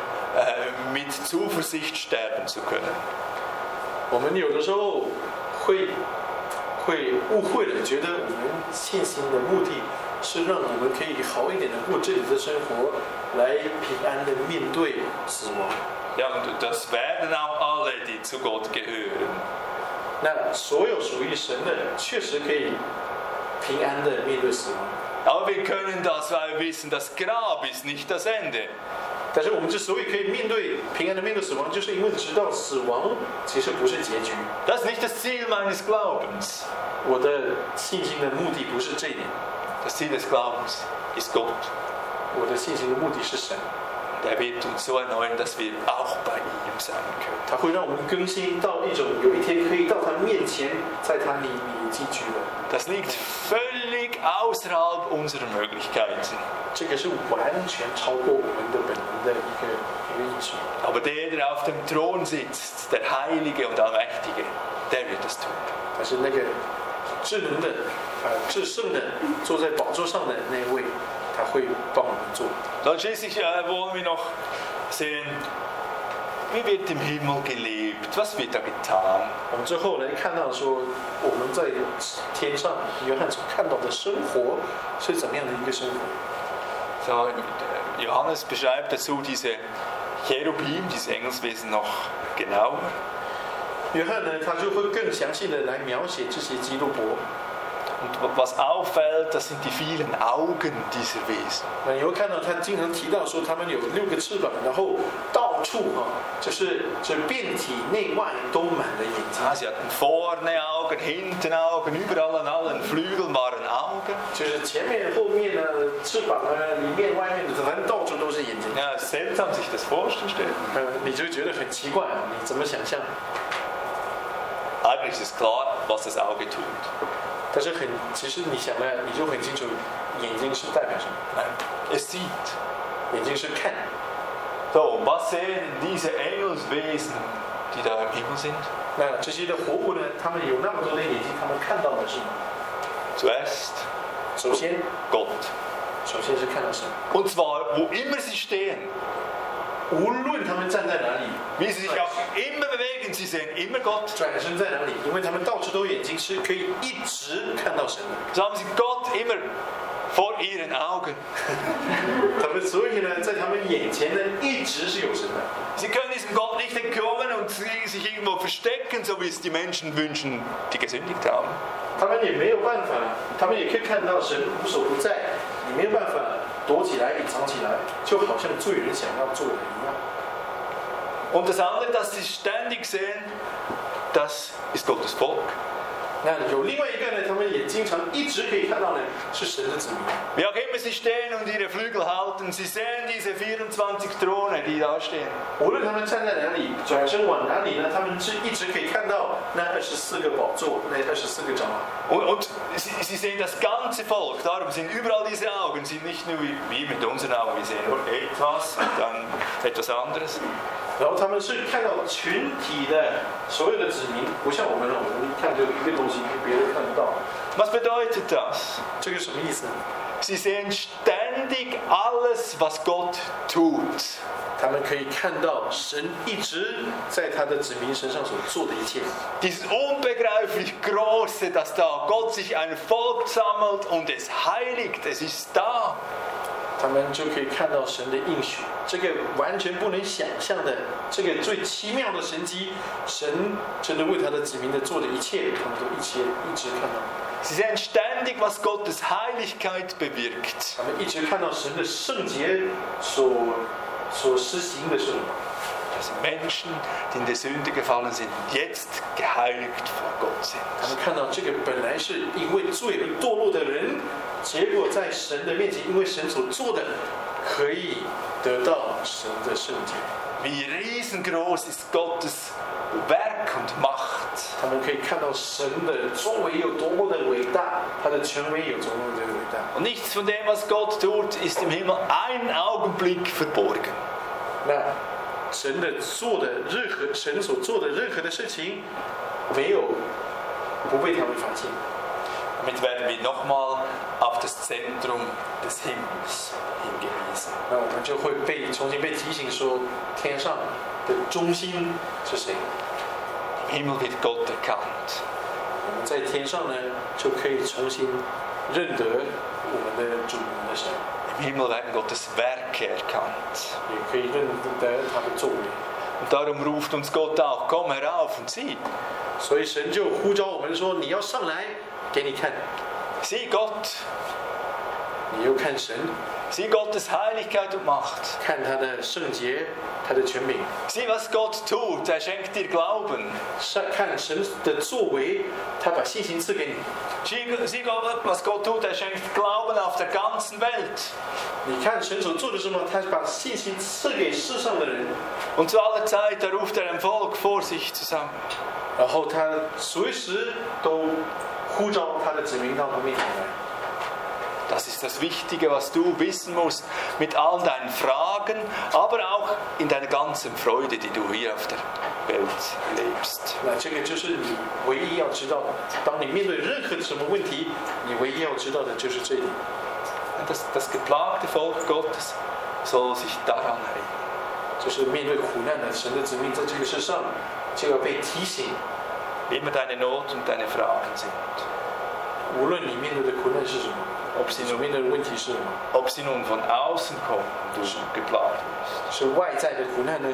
mit Zuversicht sterben zu können. 我们有的时候会误会了，觉得我们信心的目的是让我们可以好一点的过这里的生活，来平安的面对死亡。 Ja, und das werden auch alle, die zu Gott gehören. 那所有属于神的，确实可以平安的面对死亡。 Aber wir können das, weil wir wissen, das Grab ist nicht das Ende. 但是我们之所以可以平安的面对死亡，就是因为知道死亡其实不是结局。 Das ist nicht das Ziel meines Glaubens. 我的信心的目的不是这一点， Das Ziel des Glaubens ist Gott. 我的信心的目的是神。 Der wird uns so erneuern, dass wir auch bei ihm sein können. 他会让我们更新到一种有一天可以到他面前，在他里寄居的。 Das liegt völlig außerhalb unserer Möglichkeiten. 这个是完全超过我们的本能的一个艺术。 Aber der auf dem Thron sitzt, der Heilige und Allmächtige, der wird es tun. 但是那个智能的、至圣的，坐在宝座上的那一位，他会帮我们做。 Dann schließlich wollen wir noch sehen, wie wird im Himmel gelebt, was wird da getan. 我们最后来看到说，我们在天上，约翰所看到的生活是怎么样的一个生活？ So, Johannes beschreibt dazu diese Cherubim, diese Engelswesen noch genauer. 约翰呢，他就会更详细的来描写这些基督伯。 Und was auffällt, das sind die vielen Augen dieser Wesen. 那你会看到他经常提到说，他们有6个翅膀，然后到处就是遍体内外都满了眼睛。 Sie hatten vorne Augen, hinten Augen, überall an allen Flügeln waren Augen. 就是前面、后面呢，翅膀啊，里面、外面的，反正到处都是眼睛。 Ja, seltsam sich das vorzustellen. 你就觉得很奇怪啊，你怎么想象？ Eigentlich ist es klar, was das Auge tut. 但是其实你想呢，你就很清楚，眼睛是代表什么？ Es sieht. 眼睛是看。 So, was sehen diese Engelswesen, die da im Himmel sind? 那这些的活物呢，他们有那么多的眼睛，他们看到的是什么？ Zuerst 首先 Gott. 是看到神， Und zwar, wo immer sie stehen, 无论他们站在哪里， wie sie sich auch immer bewegen, sie sehen immer Gott. 转身在哪里，因为他们到处都有眼睛，是可以一直看到神的。 So haben sie Gott immer vor ihren Augen. 他们所以呢，在他们眼前呢，一直是有神的。 Sie können diesem Gott nicht entkommen und sich irgendwo verstecken, so wie es die Menschen wünschen, die gesündigt haben. 他们也没有办法，他们也可以看到神无所不在，你没有办法躲起来、隐藏起来，就好像罪人想要做的一样。 Und das andere, das sie ständig sehen, das ist Gottes Volk. 那有另外一个呢，他们也经常一直可以看到呢，是神的子民。 Wie auch immer sie stehen und ihre Flügel halten, sie sehen diese 24 Throne, die da stehen. 无论他们站在哪里，转身往哪里呢，他们是一直可以看到那24个宝座，那24个长老。 Und sie sehen das ganze Volk, darum sind überall diese Augen, sind nicht nur wie mit unseren Augen, wir sehen nur etwas und dann etwas anderes. 然后他们是看到群体的所有的子民，不像我们看就一个东西，别人看不到。 Was bedeutet das? 这个什么意思呢？ Sie sehen ständig alles, was Gott tut. 他们可以看到神一直在他的子民身上所做的一切。 Dieses unbegreiflich Große, dass da Gott sich ein Volk sammelt und es heiligt, es ist da. 他们就可以看到神的应许，这个完全不能想象的，这个最奇妙的神迹，神真的为他的子民的做的一切，他们都一直看到。 Sie sehen ständig, was Gottes Heiligkeit bewirkt. 他们一直看到神的圣洁所施行的是什么？ Das sind Menschen, die in der Sünde gefallen sind und jetzt geheiligt vor Gott sind. 他们看到这个本来是因为罪而堕落的人，结果在神的面前，因为神所做的，可以得到神的圣洁。 Wie riesengroß ist Gottes Werk und Macht. 他们可以看到神的作为有多么的伟大，他的权威有多么的伟大。 Und nichts von dem, was Gott tut, ist im Himmel einen Augenblick verborgen. 那神所做的任何的事情，没有不被他们发现。 Damit werden wir nochmal auf das Zentrum des Himmels hingewiesen. 那我们就会重新被提醒说，天上的中心是谁？ Im Himmel wird Gott erkannt. 我们在天上呢，就可以重新认得我们的主，我们的神， Im Himmel werden Gottes Werke erkannt. 也可以认得他的作为。 Und darum ruft uns Gott auch, komm herauf und sieh. 所以神就呼召我们说：“你要上来，给你看。 Sieh Gott. ” 你又看神， Sieh Gottes Heiligkeit und Macht. 看他的圣洁，他的权柄， Sieh, was Gott tut. Er schenkt dir Glauben. 看神的作为，他把信心赐给你。 Sieh, was Gott tut. Er schenkt Glauben auf der ganzen Welt. 你看神所做的什么？他把信心赐给世上的人， Und zu aller Zeit, da ruft er ein Volk vor sich zusammen. 然后他随时都呼召他的子民到他面前来。 Das ist das Wichtige, was du wissen musst, mit allen deinen Fragen, aber auch in deiner ganzen Freude, die du hier auf der Welt lebst. 那这个就是你唯一要知道的。当你面对任何的什么问题，你唯一要知道的就是这一点。 Das geplagte Volk Gottes soll sich daran erinnern. 就是面对苦难的神的子民，在这个世上就要被提醒， Wie immer deine Not und deine Fragen sind. 无论你面对的苦难是什么， Ob sie 所 nun, 面对的问题是什么， ob sie nun von außen kommen und du geplagt bist. 是外在的苦难呢，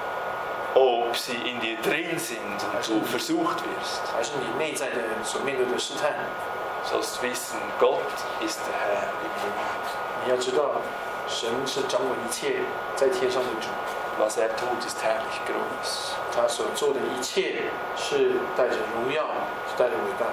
Ob sie in dir drin sind und du versucht wirst. 还是你内在的所面对的试探？ Sollst wissen, Gott ist der Herr im Himmel. 你要知道，神是掌管一切在天上的主， Was er tut, ist herrlich groß. 他所做的一切是带着荣耀，是带着伟大。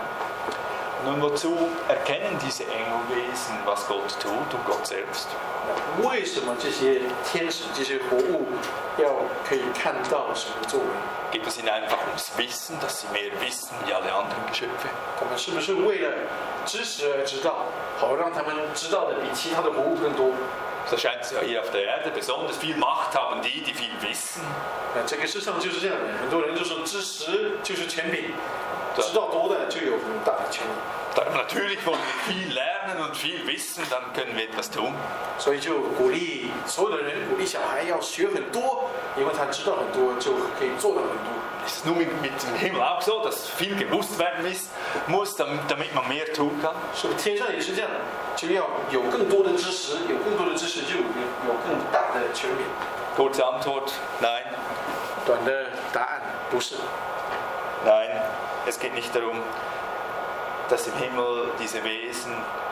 Nun, wozu erkennen diese Engelwesen, was Gott tut und Gott selbst? 那为什么这些天使、这些活物要可以看到神的作为？ Geht es ihnen einfach ums Wissen, dass sie mehr wissen wie alle anderen Geschöpfe? 他们是不是为了知识而知道，好让他们知道的比其他的活物更多？ So scheint es ja hier auf der Erde. Besonders viel Macht haben die, die viel wissen. 那这个世上就是这样的，很多人就说知识就是权柄，知道多的就有很大的权柄。 Darum natürlich wollen wir viel lernen und viel wissen, dann können wir etwas tun. 所以就鼓励所有的人，鼓励小孩要学很多，因为他知道很多就可以做到很多。 Ist es nun mit dem Himmel auch so, dass viel gewusst werden muss, damit man mehr tun kann? 是不是天上也是这样的？就要有更多的知识，有更多的知识就有更大的权柄。 Kurze Antwort, nein. 短的答案不是。 Nein, es geht nicht darum, dass im Himmel diese Wesen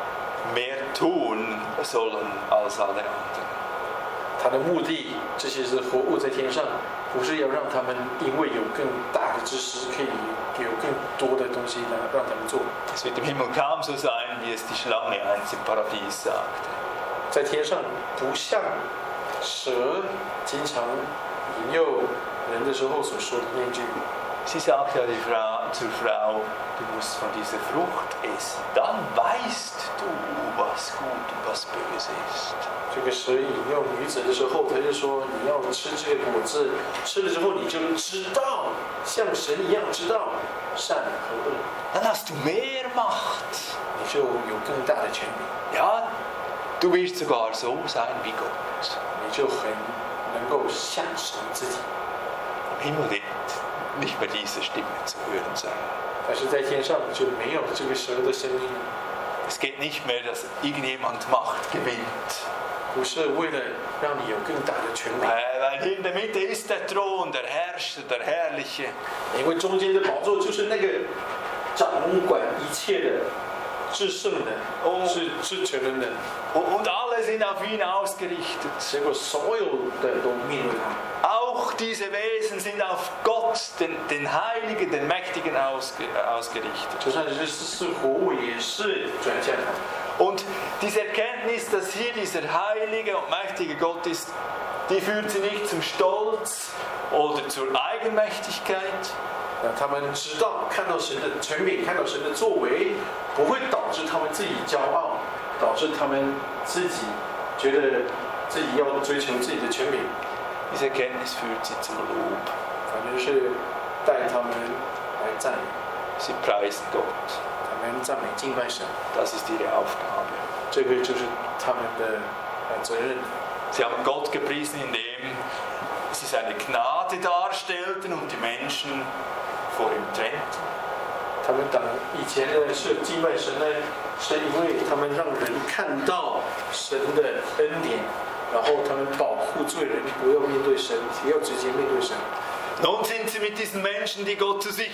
mehr tun sollen als alle anderen. 他的目的，这些是活物在天上，不是要让他们因为有更大的知识，可以有更多的东西呢，让他们做。 Es wird im Himmel kaum so sein, wie es die Schlange einst im Paradies sagte. 在天上，不像蛇经常引诱人的时候所说的那句。 Sie sagt ja zur Frau, du musst von dieser Frucht essen, dann weißt du, was gut und was böse ist. 这个蛇引诱女子的时候，他就说你要吃这个果子，吃了之后你就知道，像神一样知道善和恶， Dann hast du mehr Macht. 你就有更大的权柄， Ja, du wirst sogar so sein wie Gott. 你就很能够像神自己。 Im Himmel wird nicht mehr diese Stimme zu hören sein. 但是在天上就没有这个蛇的声音了， Es geht nicht mehr, dass irgendjemand Macht gewinnt. 不是为了让你有更大的权柄， Weil hier in der Mitte ist der Thron, der Herrscher, der Herrliche. 因为中间的宝座就是那个掌管一切的、至圣的、至全能的， Und alle sind auf ihn ausgerichtet. 结果所有的都面对他。 Auch auch diese Wesen sind auf Gott, den Heiligen, den Mächtigen ausgerichtet. 就算是这四活物也是转向他。 Und diese Erkenntnis, dass hier dieser heilige und mächtige Gott ist, die führt sie nicht zum Stolz oder zur Eigenmächtigkeit. 那他们知道看到神的权柄，看到神的作为，不会导致他们自己骄傲，导致他们自己觉得自己要追求自己的权柄。 Diese Erkenntnis führt sie zum Lob. 反正是带他们来赞美， Sie preisen Gott. 他们赞美敬拜神， Das ist ihre Aufgabe. 这个就是他们的责任。 Sie haben Gott gepriesen, indem sie seine Gnade darstellten und die Menschen vor ihm trennten. 他们以前呢是敬拜神呢，是因为他们让人看到神的恩典，然后他们保护罪人不要面对神，不要直接面对神。 Nun sind sie mit diesen Menschen, die Gott zu sich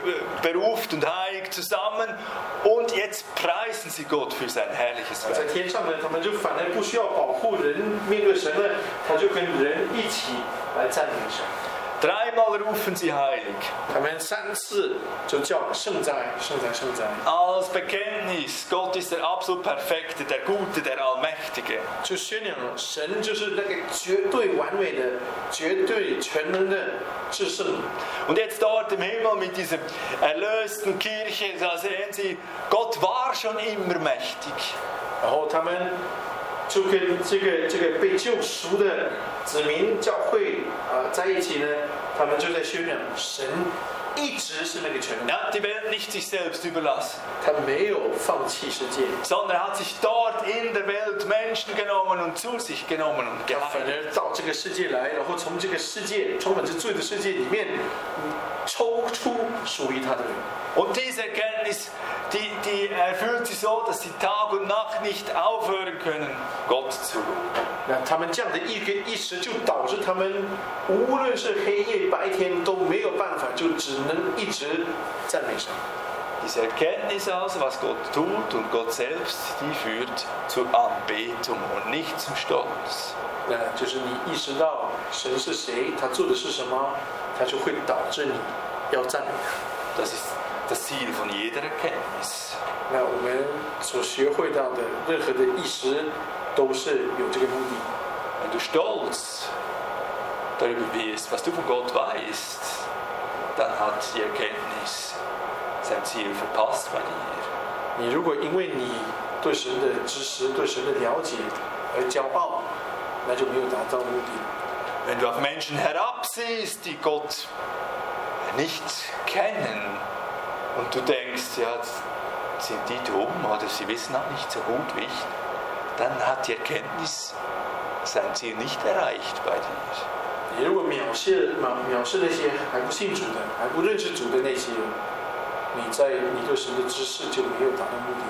beruft und heiligt, zusammen und jetzt preisen sie Gott für sein herrliches 在 Werk. 天上呢，他们就反而不需要保护人面对神呢，他就跟人一起来赞美神。 Dreimal rufen sie heilig. 他们3次就叫圣哉，圣哉，圣哉。 Als Bekenntnis, Gott ist der absolut Perfekte, der Gute, der Allmächtige. 就宣扬神就是那个绝对完美的、绝对全能的至圣。 Und jetzt dort im Himmel mit dieser erlösten Kirche, da sehen sie, Gott war schon immer mächtig. 然后他们就跟这个被救赎的子民教会在一起呢，他们就在宣扬神一直是那个全能， Er hat die Welt nicht sich selbst überlassen, 他没有放弃世界， sondern er hat sich dort in der Welt Menschen genommen und zu sich genommen und 他反 geheiligt. 而到这个世界来，然后从这个世界充满着罪的世界里面抽出属于他的人。 Und diese Erkenntnis, die erfüllt sie so, dass sie Tag und Nacht nicht aufhören können, Gott zu loben. 那他们这样的一个意识，就导致他们无论是黑夜白天都没有办法，就只能一直赞美神。 Diese Erkenntnis also, was Gott tut und Gott selbst, die führt zur Anbetung und nicht zum Stolz. 那就是你意识到神是谁，他做的是什么，他就会导致你要赞美他。 Das ist das Ziel von jeder Erkenntnis. 那我们所学会到的任何的意识，都是有这个目的。 Wenn du stolz darüber bist, was du von Gott weißt, dann hat die Erkenntnis sein Ziel verpasst bei dir. 你如果因为你对神的知识、对神的了解而骄傲，那就没有达到目的。 Wenn du auf Menschen herabsiehst, die Gott nicht kennen und du denkst, ja, sind die dumm oder sie wissen auch nicht so gut wie ich, dann hat die Erkenntnis sein Ziel nicht erreicht bei dir. 你如果藐视那些还不信主的、还不认识主的那些人，你对神的知识就没有达到目的。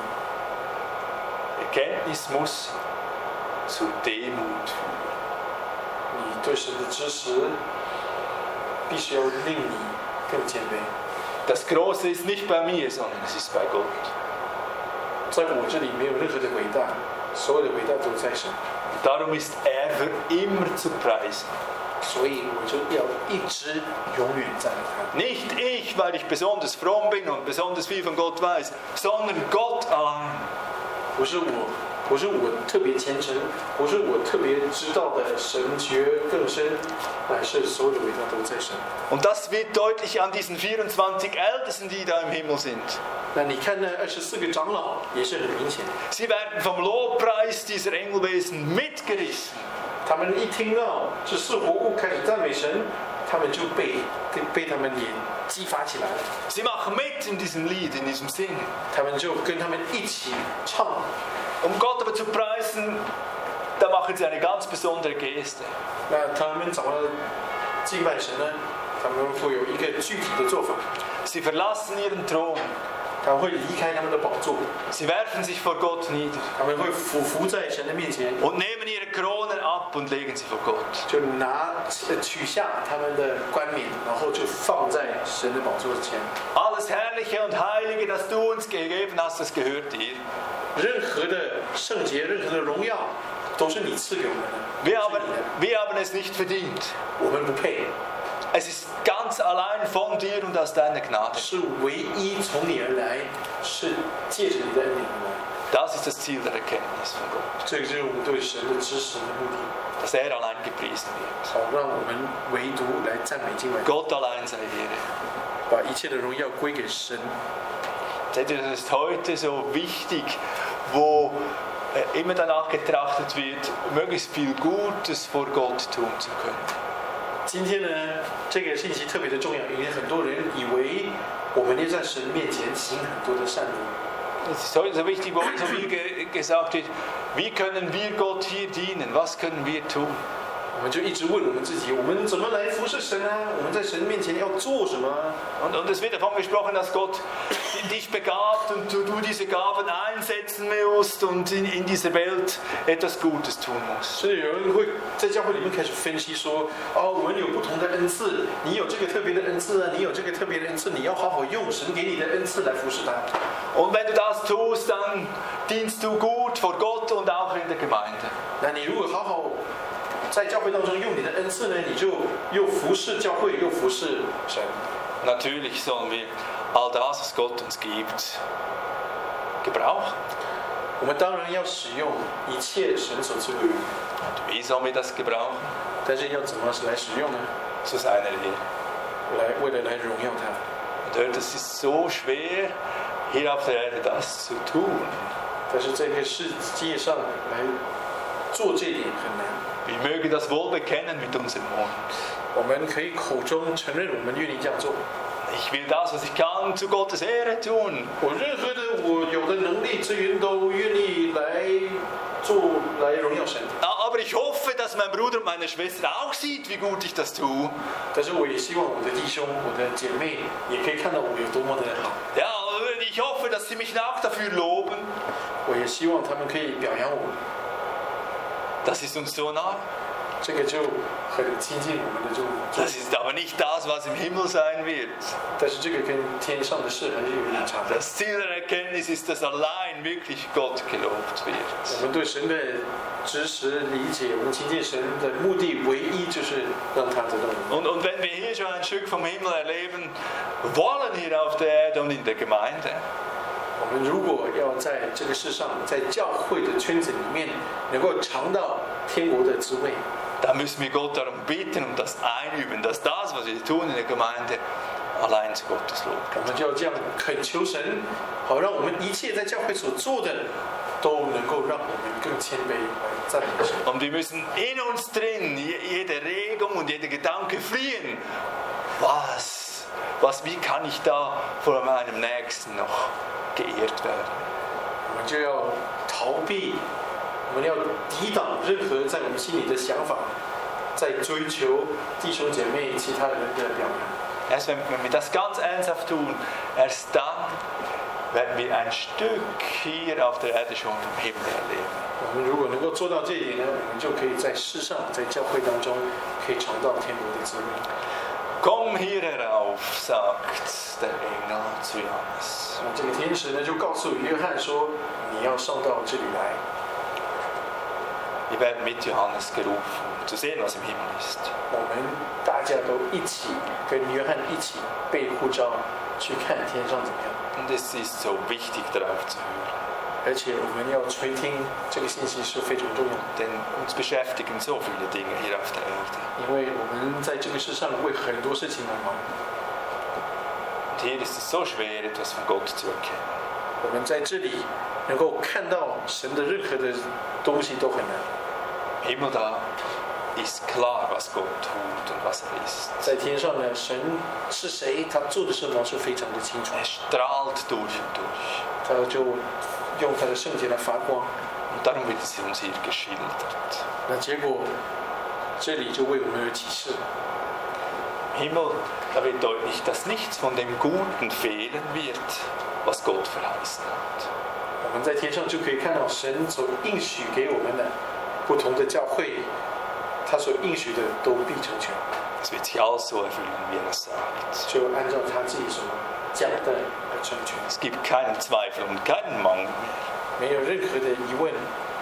Erkenntnis muss zur Demut führen. 你对神的知识必须要令你更谦卑。 Das Große ist nicht bei mir, sondern es ist bei Gott. 在我这里没有任何的伟大，所有的伟大都在神， Darum ist er für immer zu preisen. 所以我就要一直永远赞美他。 Nicht ich, weil ich besonders fromm bin und besonders viel von Gott weiß, sondern Gott allein. 不是我特别虔诚，不是我特别知道的神学更深，乃是所有的伟大都在神。 Und das wird deutlich an diesen 24 Ältesten, die da im Himmel sind. 那你看那24个长老也是很明显， Sie werden vom Lobpreis dieser Engelwesen mitgerissen. 他们一听到这四活物开始赞美神，他们就被他们也激发起来了， Sie machen mit in diesem Lied, in diesem Singen. 他们就跟他们一起唱。 Um Gott aber zu preisen, da machen sie eine ganz besondere Geste. 那他们怎么敬拜神呢？他们会有一个具体的做法， Sie verlassen ihren Thron. 他们会离开他们的宝座， Sie werfen sich vor Gott nieder 他们会俯伏在神的面前， und nehmen ihre Kronen ab und legen sie vor Gott. 就取下他们的冠冕，然后就放在神的宝座前。 Alles Herrliche und Heilige, das du uns gegeben hast, das gehört dir. 任何的圣洁，任何的荣耀， 都是你赐给我们的。 Wir haben es nicht verdient. 我们不配， Es ist ganz allein von dir und aus deiner Gnade. 是唯一从你而来，是借着你的恩典而来。 Das ist das Ziel der Erkenntnis von Gott. 这个就是我们对神的知识的目的， Dass er allein gepriesen wird. 好让我们唯独来赞美敬畏， Gott allein sei Ehre. 把一切的荣耀归给神。 Seht ihr, das ist heute so wichtig, wo immer danach getrachtet wird, möglichst viel Gutes vor Gott tun zu können. 今天呢，这个信息特别的重要，因为很多人以为我们要在神面前行很多的善行。 Es ist heute so wichtig, wo so viel gesagt wird, wie können wir Gott hier dienen? Was können wir tun? 我们就一直问我们自己，我们怎么来服侍神啊？我们在神面前要做什么啊？ Und es wird davon gesprochen, dass Gott dich begabt und du diese Gaben einsetzen musst und in dieser Welt etwas Gutes tun musst. 所以有人会在教会里面开始分析说，哦，我们有不同的恩赐，你有这个特别的恩赐啊，你有这个特别的恩赐，你要好好用神给你的恩赐来服侍他。 Und wenn du das tust, dann dienst du gut vor Gott und auch in der Gemeinde. 那你如果好好在教会当中用你的恩赐呢，你就又服侍教会，又服侍神。 Natürlich sollen wir all das, was Gott uns gibt, gebrauchen. 我们当然要使用一切神所赐给我们， Und wie sollen wir das gebrauchen? 但是要怎么来使用呢？ Zu seiner Ehre. 为了来荣耀他。 Und hört, es ist so schwer, hier auf der Erde das zu tun. 但是这个世界上来做这一点很难。 Wir mögen das wohl bekennen mit unserem Mund. 我们可以口中承认我们愿意这样做。 Ich will das, was ich kann, zu Gottes Ehre tun. 我任何的我有的能力资源都愿意来做，来荣耀神。 Aber ich hoffe, dass mein Bruder und meine Schwester auch sieht, wie gut ich das tue. 但是我也希望我的弟兄、我的姐妹也可以看到我有多么的好。 Ja, und ich hoffe, dass sie mich auch dafür loben. 我也希望他们可以表扬我。 Das ist uns so nah. 这个就很亲近我们的就。 Das ist aber nicht das, was im Himmel sein wird. 但是这个跟天上的事还是有点差的。 Das Ziel der Erkenntnis ist, dass allein wirklich Gott gelobt 我 wird. 们对神的知识理解，我们亲近神的目的唯一就是让他得到荣耀。 Und wenn wir hier schon ein Stück vom Himmel erleben wollen, hier auf der Erde und in der Gemeinde, 我们如果要在这个世上，在教会的圈子里面，能够尝到天国的滋味， dann müssen wir Gott darum bitten und das einüben, dass das, was wir tun in der Gemeinde, allein zu Gottes Lob 我们就要这样恳求神，好让我们一切在教会所做的，都能够让我们更谦卑来赞美神。 Und wir müssen in uns drin jede Regung und jeder Gedanke fliehen. Wie kann ich da vor meinem Nächsten noch geehrt werden? 我们就要逃避，我们要抵挡任何在我们心里的想法，在追求弟兄姐妹、其他人的表扬。 Erst wenn wir das ganz ernsthaft tun, erst dann werden wir ein Stück hier auf der Erde schon vom Himmel erleben. 我们如果能够做到这一点呢，我们就可以在世上，在教会当中，可以尝到天国的滋味。 Komm hier herauf, sagt der Engel zu Johannes. 那这个天使呢，就告诉约翰说：“你要上到这里来。” Wir werden mit Johannes gerufen, um zu sehen, was im Himmel ist. 我们大家都一起跟约翰一起被呼召去看天上怎么样。 Und es ist so wichtig, darauf zu hören. 而且我们要垂听这个信息是非常重要的， Denn uns beschäftigen so viele Dinge hier auf der Erde. 因为我们在这个世上为很多事情而忙。 Und hier ist es so schwer, etwas von Gott zu erkennen. 我们在这里能够看到神的任何的东西都很难。 Im Himmel da ist klar, was Gott tut und was ist. 在天上呢，神是谁，他做的什么是非常的清楚， Er strahlt durch und durch. 他就用他的圣洁来发光。 Und darum wird es uns hier geschildert. 那结果这里就为我们而启示了。 Im Himmel, da wird deutlich, dass nichts von dem Guten fehlen wird, was Gott verheißen hat. 我们在天上就可以看到神所应许给我们的不同的教会，他所应许的都必成全， Es wird sich alles so erfüllen, wie er es sagt. 就按照他自己所讲的来成全， Es gibt keinen Zweifel und keinen Mangel mehr. 没有任何的疑问，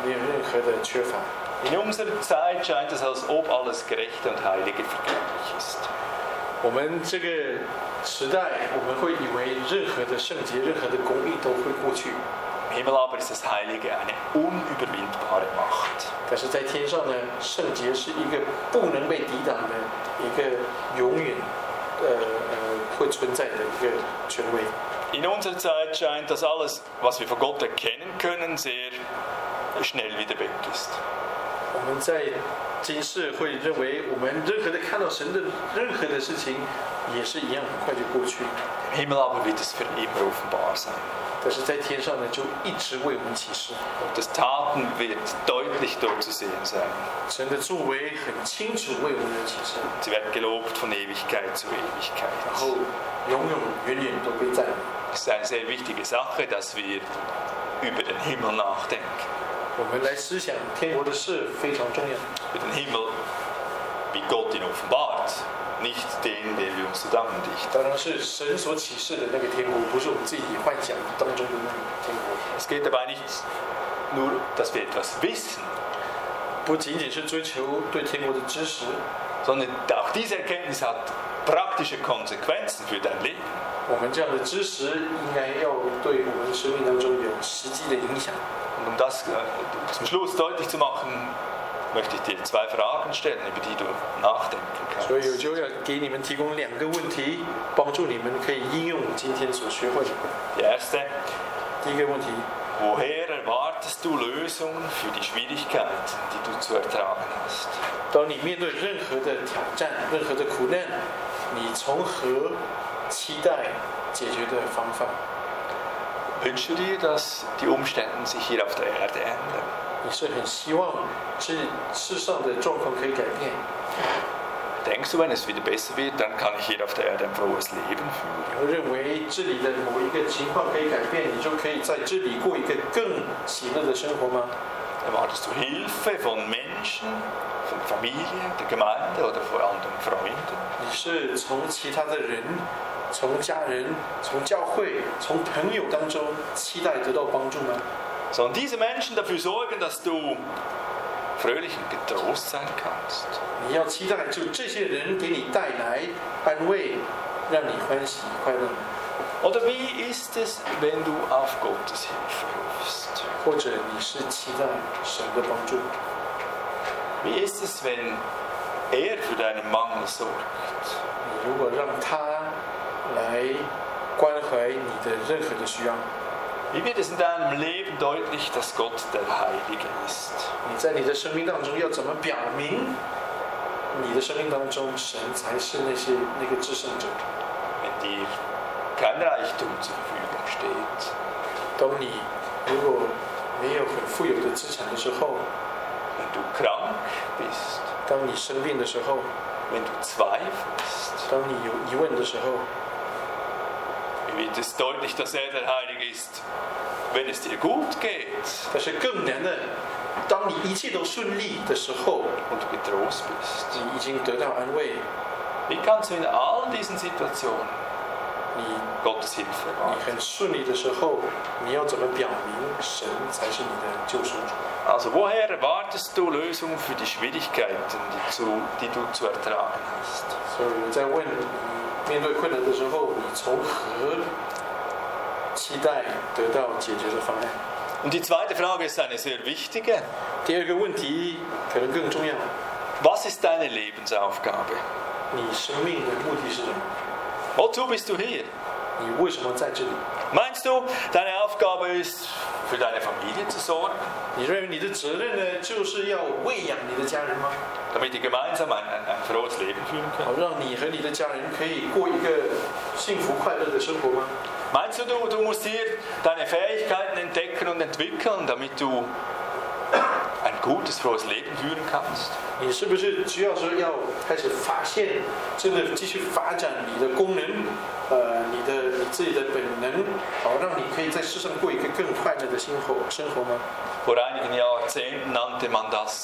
没有任何的缺乏。 In unserer Zeit scheint es, als ob alles Gerechte und Heilige vergänglich ist. 我们这个时代，我们会以为任何的圣洁、任何的公义都会过去。 Im Himmel aber ist das Heilige eine unüberwindbare Macht. 但是在天上呢，圣洁是一个不能被抵挡的一个永远会存在的一个权威。 In unserer Zeit scheint, dass alles, was wir von Gott erkennen können, sehr schnell wieder weg ist. 我们在今世会认为，我们任何的看到神的任何的事情，也是一样很快就过去。 Im Himmel aber wird es für immer offenbar sein. 但是在天上呢，就一直为我们启示。 Und das Taten wird deutlich dort zu sehen sein. 神的作为很清楚为我们的启示。 Sie werden gelobt von Ewigkeit zu 然 Ewigkeit. 后永永远远都被赞美。 Es ist eine sehr wichtige Sache, dass wir über den Himmel nachdenken. 我们来思想天国的事非常重要。 Über den Himmel, wie Gott ihn offenbart. Nicht den, den wir uns zusammendichten. 当然是神所启示的那个天国，不是我们自己幻想当中的那个天国。 Es geht dabei nicht nur, dass wir etwas wissen, 不仅仅是追求对天国的知识， sondern auch diese Erkenntnis hat praktische Konsequenzen für dein Leben. 我们这样的知识应该要对我们生命当中有实际的影响。 Und um das zum Schluss deutlich zu machen, möchte ich dir 2 Fragen stellen, über die du nachdenken 所以我 kannst. 就要给你们提供2个问题，帮助你们可以应用今天所学会的。 Die erste, 第一个问题， woher erwartest du Lösungen für die Schwierigkeiten, die du zu ertragen hast? 当你面对任何的挑战、任何的苦难，你从何期待解决的方法？ Wünschst du dir, dass die Umstände sich hier auf der Erde ändern? 你是很希望这世上的状况可以改变？ Denkst du, wenn es wieder besser wird, dann kann ich hier auf der Erde ein frohes Leben führen? 你会认为这里的某一个情况可以改变，你就可以在这里过一个更喜乐的生活吗？ Erwartest du Hilfe von Menschen, von Familie, der Gemeinde oder von anderen Freunden? 你是从其他的人、从家人、从教会、从朋友当中期待得到帮助吗？ Sollen diese Menschen dafür sorgen, dass du fröhlich und getrost sein kannst? 你要期待就这些人给你带来安慰，让你欢喜快乐吗？ Oder wie ist es, wenn du auf Gottes Hilfe hoffst? 或者你是期待神的帮助？ Wie ist es, wenn er für deinen Mangel sorgt? 你如果让他来关怀你的任何的需要， Wie wird es in deinem Leben deutlich, dass Gott der Heilige ist? 你在你的生命当中要怎么表明你的生命当中神才是那个至圣者？ Wenn dir kein Reichtum zur Verfügung steht, 当你如果没有很富有的资产的时候， wenn du krank bist, 当你生病的时候， wenn du zweifelst, 当你有疑问的时候， wie wird es deutlich, dass er der Heilige ist, wenn es dir gut geht 但是更难的，当你一切都顺利的时候， und du getrost bist? 你已经得到安慰， Wie kannst du in all diesen Situationen 你 Gottes Hilfe 你 erwarten? 很顺利的时候，你要怎么表明神才是你的救赎主？ Also woher erwartest du Lösungen für die Schwierigkeiten, die du zu ertragen hast? 所以我在问你，面对困难的时候，你从何期待得到解决的方案？ Und die zweite Frage ist eine sehr wichtige. 第二个问题可能更重要， Was ist deine Lebensaufgabe? 你生命的目的是什么？ Wozu bist du hier? 你为什么在这里？ Meinst du, deine Aufgabe ist, für deine Familie zu sorgen, 你认为你的责任呢，就是要喂养你的家人吗？ damit ihr gemeinsam ein frohes Leben führen 好 könnt? 让你和你的家人可以过一个幸福快乐的生活吗？ Meinst du, du musst hier deine Fähigkeiten entdecken und entwickeln, damit du ein gutes, frohes Leben führen kannst? 你是不是需要说要开始发现，真的继续发展你的功能，你自己的本能，好让你可以在世上过一个更快乐的生活吗？ Vor einigen Jahrzehnten nannte man das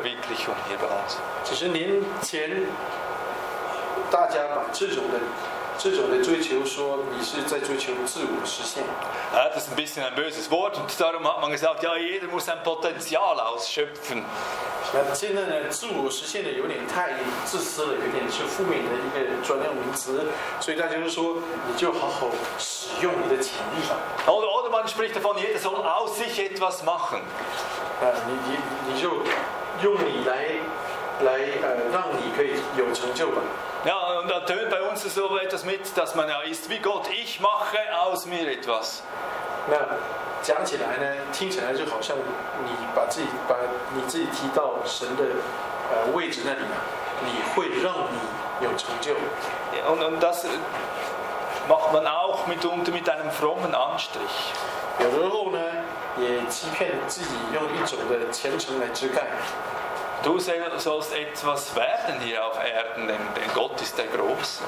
Selbstverwirklichung hier bei uns. 几十年前，大家把这种的这种的追求说你是在追求自我实现。 Das ist ein bisschen ein böses Wort und darum hat man gesagt, ja, jeder muss sein Potenzial ausschöpfen. 那现在呢，自我实现的有点太自私了，有点是负面的一个专用名词，所以大家就说你就好好使用你的潜力吧。 Oder man spricht davon, jeder soll aus sich etwas machen. 你就用你来让你可以有成就吧。 Ja, und da tönt bei uns so etwas mit, dass man ja ist wie Gott. Ich mache aus mir etwas. 那讲起来呢，听起来就好像你把你自己提到神的位置那里嘛，你会让你有成就。 Und das macht man auch mitunter mit einem frommen Anstrich. 有时候呢，也欺骗自己，用一种的虔诚来遮盖。 Du sollst etwas werden hier auf Erden, denn Gott ist der Große.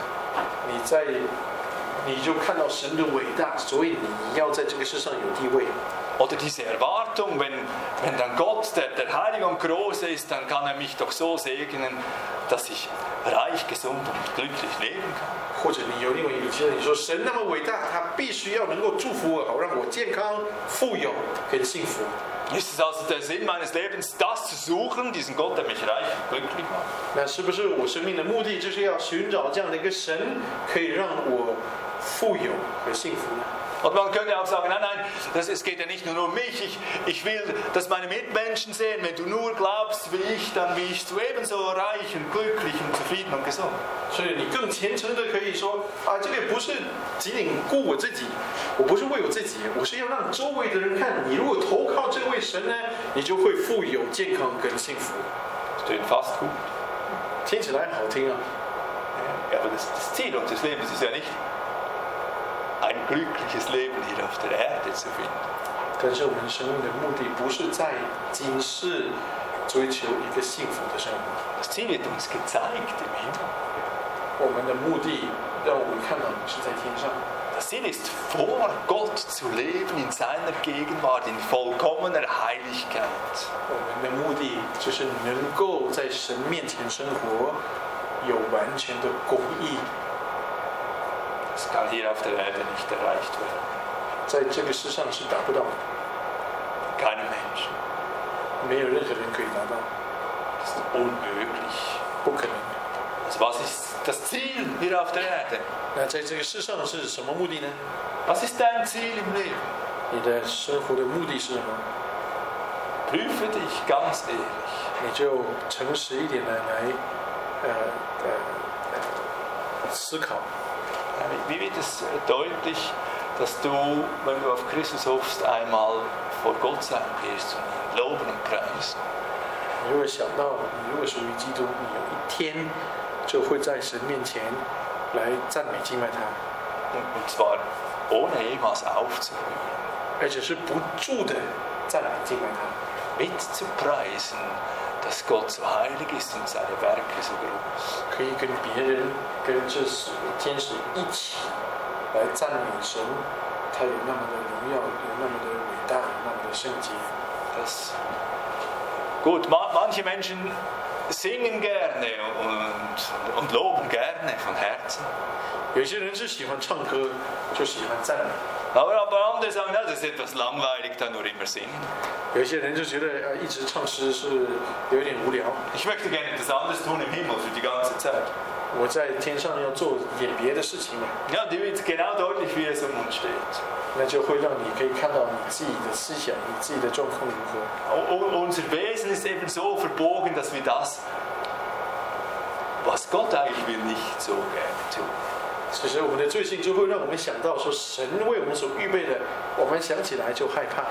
你就看到神的伟大，所以你要在这个世上有地位。 Oder diese Erwartung, wenn dann Gott der Heilige und Große ist, dann kann er mich doch so segnen, dass ich reich, gesund und glücklich leben kann. 或者你有另外一个觉得你说神那么伟大，他必须要能够祝福我，好让我健康、富有跟幸福。 Ist es also der Sinn meines Lebens, das zu suchen, diesen Gott, der mich reich und glücklich macht? 那是不是我生命的目的就是要寻找这样的一个神，可以让我富有和幸福呢？ Und man könnte auch sagen, nein, es geht ja nicht nur um mich. Ich will, dass meine Mitmenschen sehen, wenn du nur glaubst wie ich, dann bist du ebenso reich und glücklich und zufrieden und gesund. 所以你更虔诚的可以说啊，这个不是仅仅顾我自己，我不是为我自己，我是要让周围的人看，你如果投靠这位神呢，你就会富有、健康跟幸福。 Das klingt fast gut. 听起来好听啊。 Ja, aber das Ziel unseres Lebens ist ja nicht, ein glückliches Leben hier auf der Erde zu finden. 但是我们生命的目的不是在今世追求一个幸福的生活。 Das Ziel wird uns gezeigt im Himmel. 我们的目的让我们看到你是在天上。 Das Ziel ist, vor Gott zu leben, in seiner Gegenwart, in vollkommener Heiligkeit. 我们的目的就是能够在神面前生活，有完全的公义。 Das kann hier auf der Erde nicht erreicht werden. 在这个世上是达不到的， Keinem Menschen. 没有任何人可以达到， Das ist unmöglich. 不可能。 Also was ist das Ziel hier auf der Erde? 那在这个世上是什么目的呢？ Was ist dein Ziel im Leben? 你的生活的目的是什么？ Prüfe dich ganz ehrlich. 你就诚实一点的来思考。 Wie wird es deutlich, dass du, wenn du auf Christus hoffst, einmal vor Gott sein wirst und ihn loben und preisen? 你如果想到你如果属于基督，你有一天就会在神面前来赞美敬拜他， Und zwar ohne jemals aufzuhören. 而且是不住的赞美敬拜他， Mitzupreisen, dass Gott so heilig ist und seine Werke so groß. 可以跟别人跟这天使一起来赞美神，他有那么的荣耀，有那么的伟大，有那么的圣洁。 Gut, manche Menschen singen gerne und loben gerne von Herzen. 有些人是喜欢唱歌，就喜欢赞美； Aber andere sagen, ja, das ist etwas langweilig, da nur immer singen. 有些人就觉得一直唱诗是有点无聊。 Ich möchte gerne etwas anderes tun im Himmel für die ganze Zeit. 我在天上要做点别的事情嘛， Ja, die wird genau deutlich, wie es um uns steht. 那就会让你可以看到你自己的思想，你自己的状况如何。 Unser Wesen ist eben so verbogen, dass wir das, was Gott eigentlich will, nicht so gerne tun. 其实我们的罪性就会让我们想到说，神为我们所预备的，我们想起来就害怕。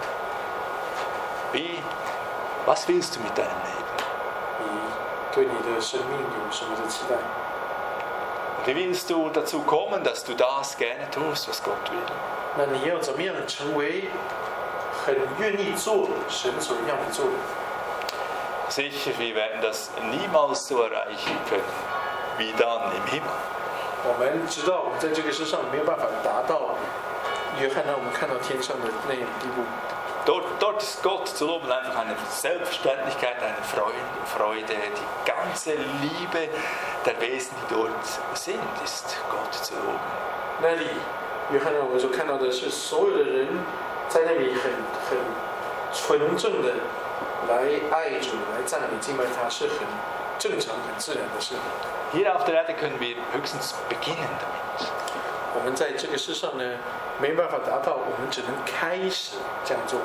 Was willst du mit deinem Leben? 你对你的生命有什么的期待？ Wie willst du dazu kommen, dass du das gerne tust, was Gott will? 那你要怎么样成为很愿意做神所要你做的？ Sicher, wir werden das niemals so erreichen können wie dann im Himmel. 我们知道，我们在这个世上没有办法达到约翰让我们看到天上的那种地步。 Dort ist Gott zu loben einfach eine Selbstverständlichkeit, eine Freude. Die ganze Liebe der Wesen, die dort sind, ist Gott zu loben. 那里，约翰让我们所看到的是，所有的人在那里很纯正的来爱主、来赞美、敬拜他，是很正常、很自然的事。 Hier auf der Erde können wir höchstens beginnen damit. 我们在这个世上呢，没办法达到，我们只能开始这样做。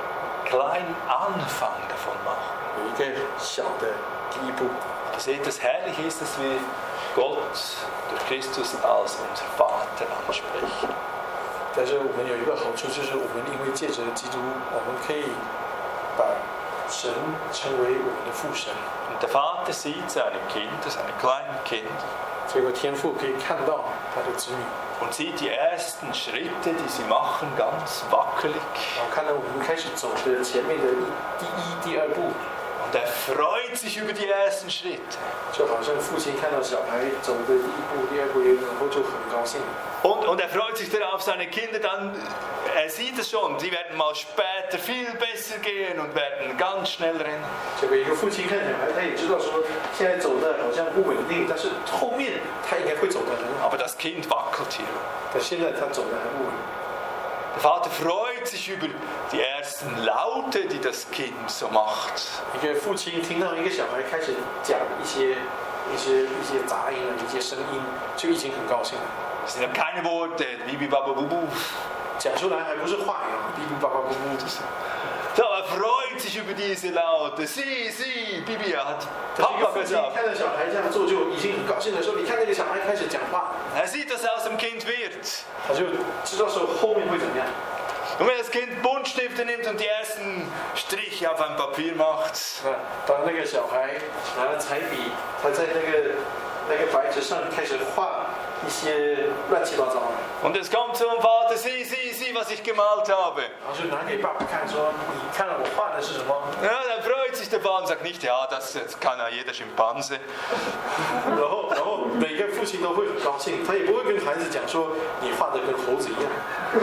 Kleinen Anfang davon machen. 有一个小的第一步。 Seht, das Herrliche ist, dass wir Gott durch Christus als unser Vater ansprechen. 但是我们有一个好处，就是我们因为借着基督，我们可以把神称为我们的父神。 Und der Vater sieht seine Kinder, seine kleinen Kinder. 这个天父可以看到他的子女。 Und sieht die ersten Schritte, die sie machen, ganz wackelig. 然后看到我们开始走的前面的第一、第二步。 Und er freut sich über die ersten Schritte. 就好像父亲看到小孩走的第一步、第二步，然后就很高兴。 Und er freut sich darauf, seine Kinder dann, er sieht es schon, die werden mal später viel besser gehen und werden ganz schnell rennen. 这个一个父亲看小孩，他也知道说，现在走的好像不稳定，但是后面他应该会走得很好。 Aber das Kind wackelt hier. 但现在他走得还不稳。 Der Vater freut sich über die ersten Laute, die das Kind so macht. 一个父亲听到一个小孩开始讲一些杂音啊，一些声音，就已经很高兴了。 Es sind ja keine Worte, Bibi Baba Bubu. 讲出来还不是话语啊，哔哔叭叭咕咕，就是。 So, er freut sich über diese Laute. Sie, Bibi hat 一个父亲看到小孩这样做，就已经很高兴的说：“你看那个小孩开始讲话。” Er sieht, dass aus dem Kind wird. 他就知道说后面会怎么样。 Und wenn das Kind Buntstifte nimmt und die ersten Striche auf ein Papier macht. 当那个小孩拿了彩笔，他在那个白纸上开始画一些乱七八糟的。 Und es kommt zum Vater, sieh, was ich gemalt habe. 然后就拿给爸爸看，说：“你看了我画的是什么？” Ja, dann freut sich der Vater und sagt nicht, ja, das kann ja jeder Schimpanse. 然后每个父亲都会很高兴，他也不会跟孩子讲说你画的跟猴子一样。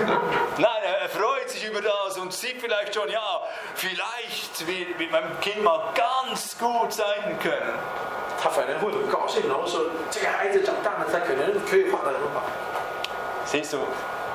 Nein, er freut sich über das und sieht vielleicht schon, ja, vielleicht wird mit meinem Kind mal ganz gut sein können. 他反而会很高兴，然后说这个孩子长大了，他可能可以画得很好。 Siehst du,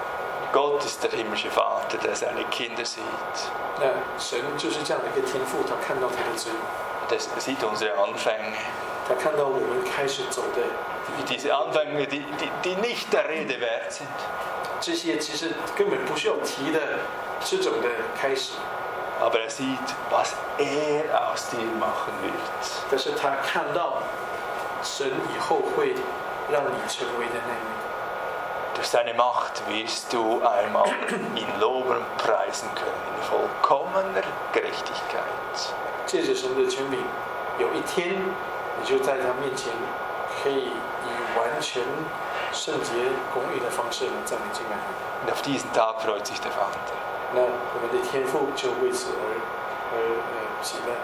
Gott ist der himmlische Vater, der seine Kinder sieht. 那神就是这样的一个天父，他看到他的子女， Er sieht unsere Anfänge. 他看到我们开始走的 Diese Anfänge, die nicht der Rede wert sind. 这些，其实根本不需要提的这种的开始。 Aber er sieht, was er aus dir machen wird. 但是他看到神以后会让你成为的那位。 Durch seine Macht wirst du einmal ihn loben und preisen können in vollkommener Gerechtigkeit. 借着神的权柄，有一天你就在他面前，可以以完全圣洁、公义的方式来赞美敬拜他。 Und auf diesen Tag freut sich der Vater. 那我们的天父就为此而喜乐。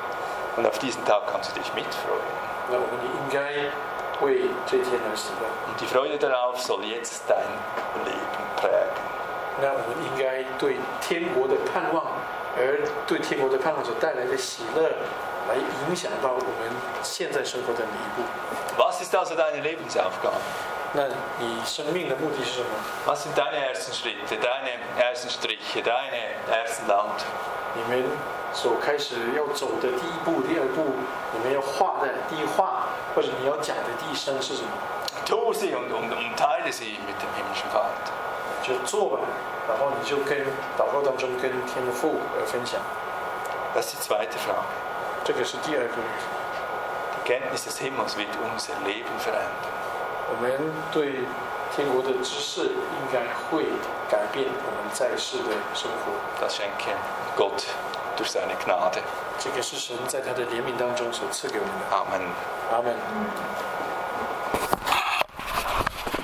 Und auf diesen Tag kannst du dich mitfreuen. 那我们也应该为这天而喜乐。 Und die Freude darauf soll jetzt dein Leben prägen. 那我们应该对天国的盼望，而对天国的盼望所带来的喜乐，来影响到我们现在生活的每一步。 Was ist also deine Lebensaufgabe? 那你生命的目的是什么？ Was sind deine ersten Schritte, deine ersten Striche, deine ersten Laute? 你们所开始要走的第一步、第二步，你们要画的第一画，或者你要讲的第一声是什么？ Tu sie und teile sie mit dem himmlischen Vater. 就做吧，然后你就跟祷告当中跟天父分享。 Das ist die zweite Frage. 这个是第二个问题。 Die Kenntnis des Himmels wird unser Leben verändern. 我们对天国的知识应该会改变我们在世的生活。 Das schenke Gott durch seine Gnade. 这个是神在他的怜悯当中所赐给我们的。 Amen. Amen.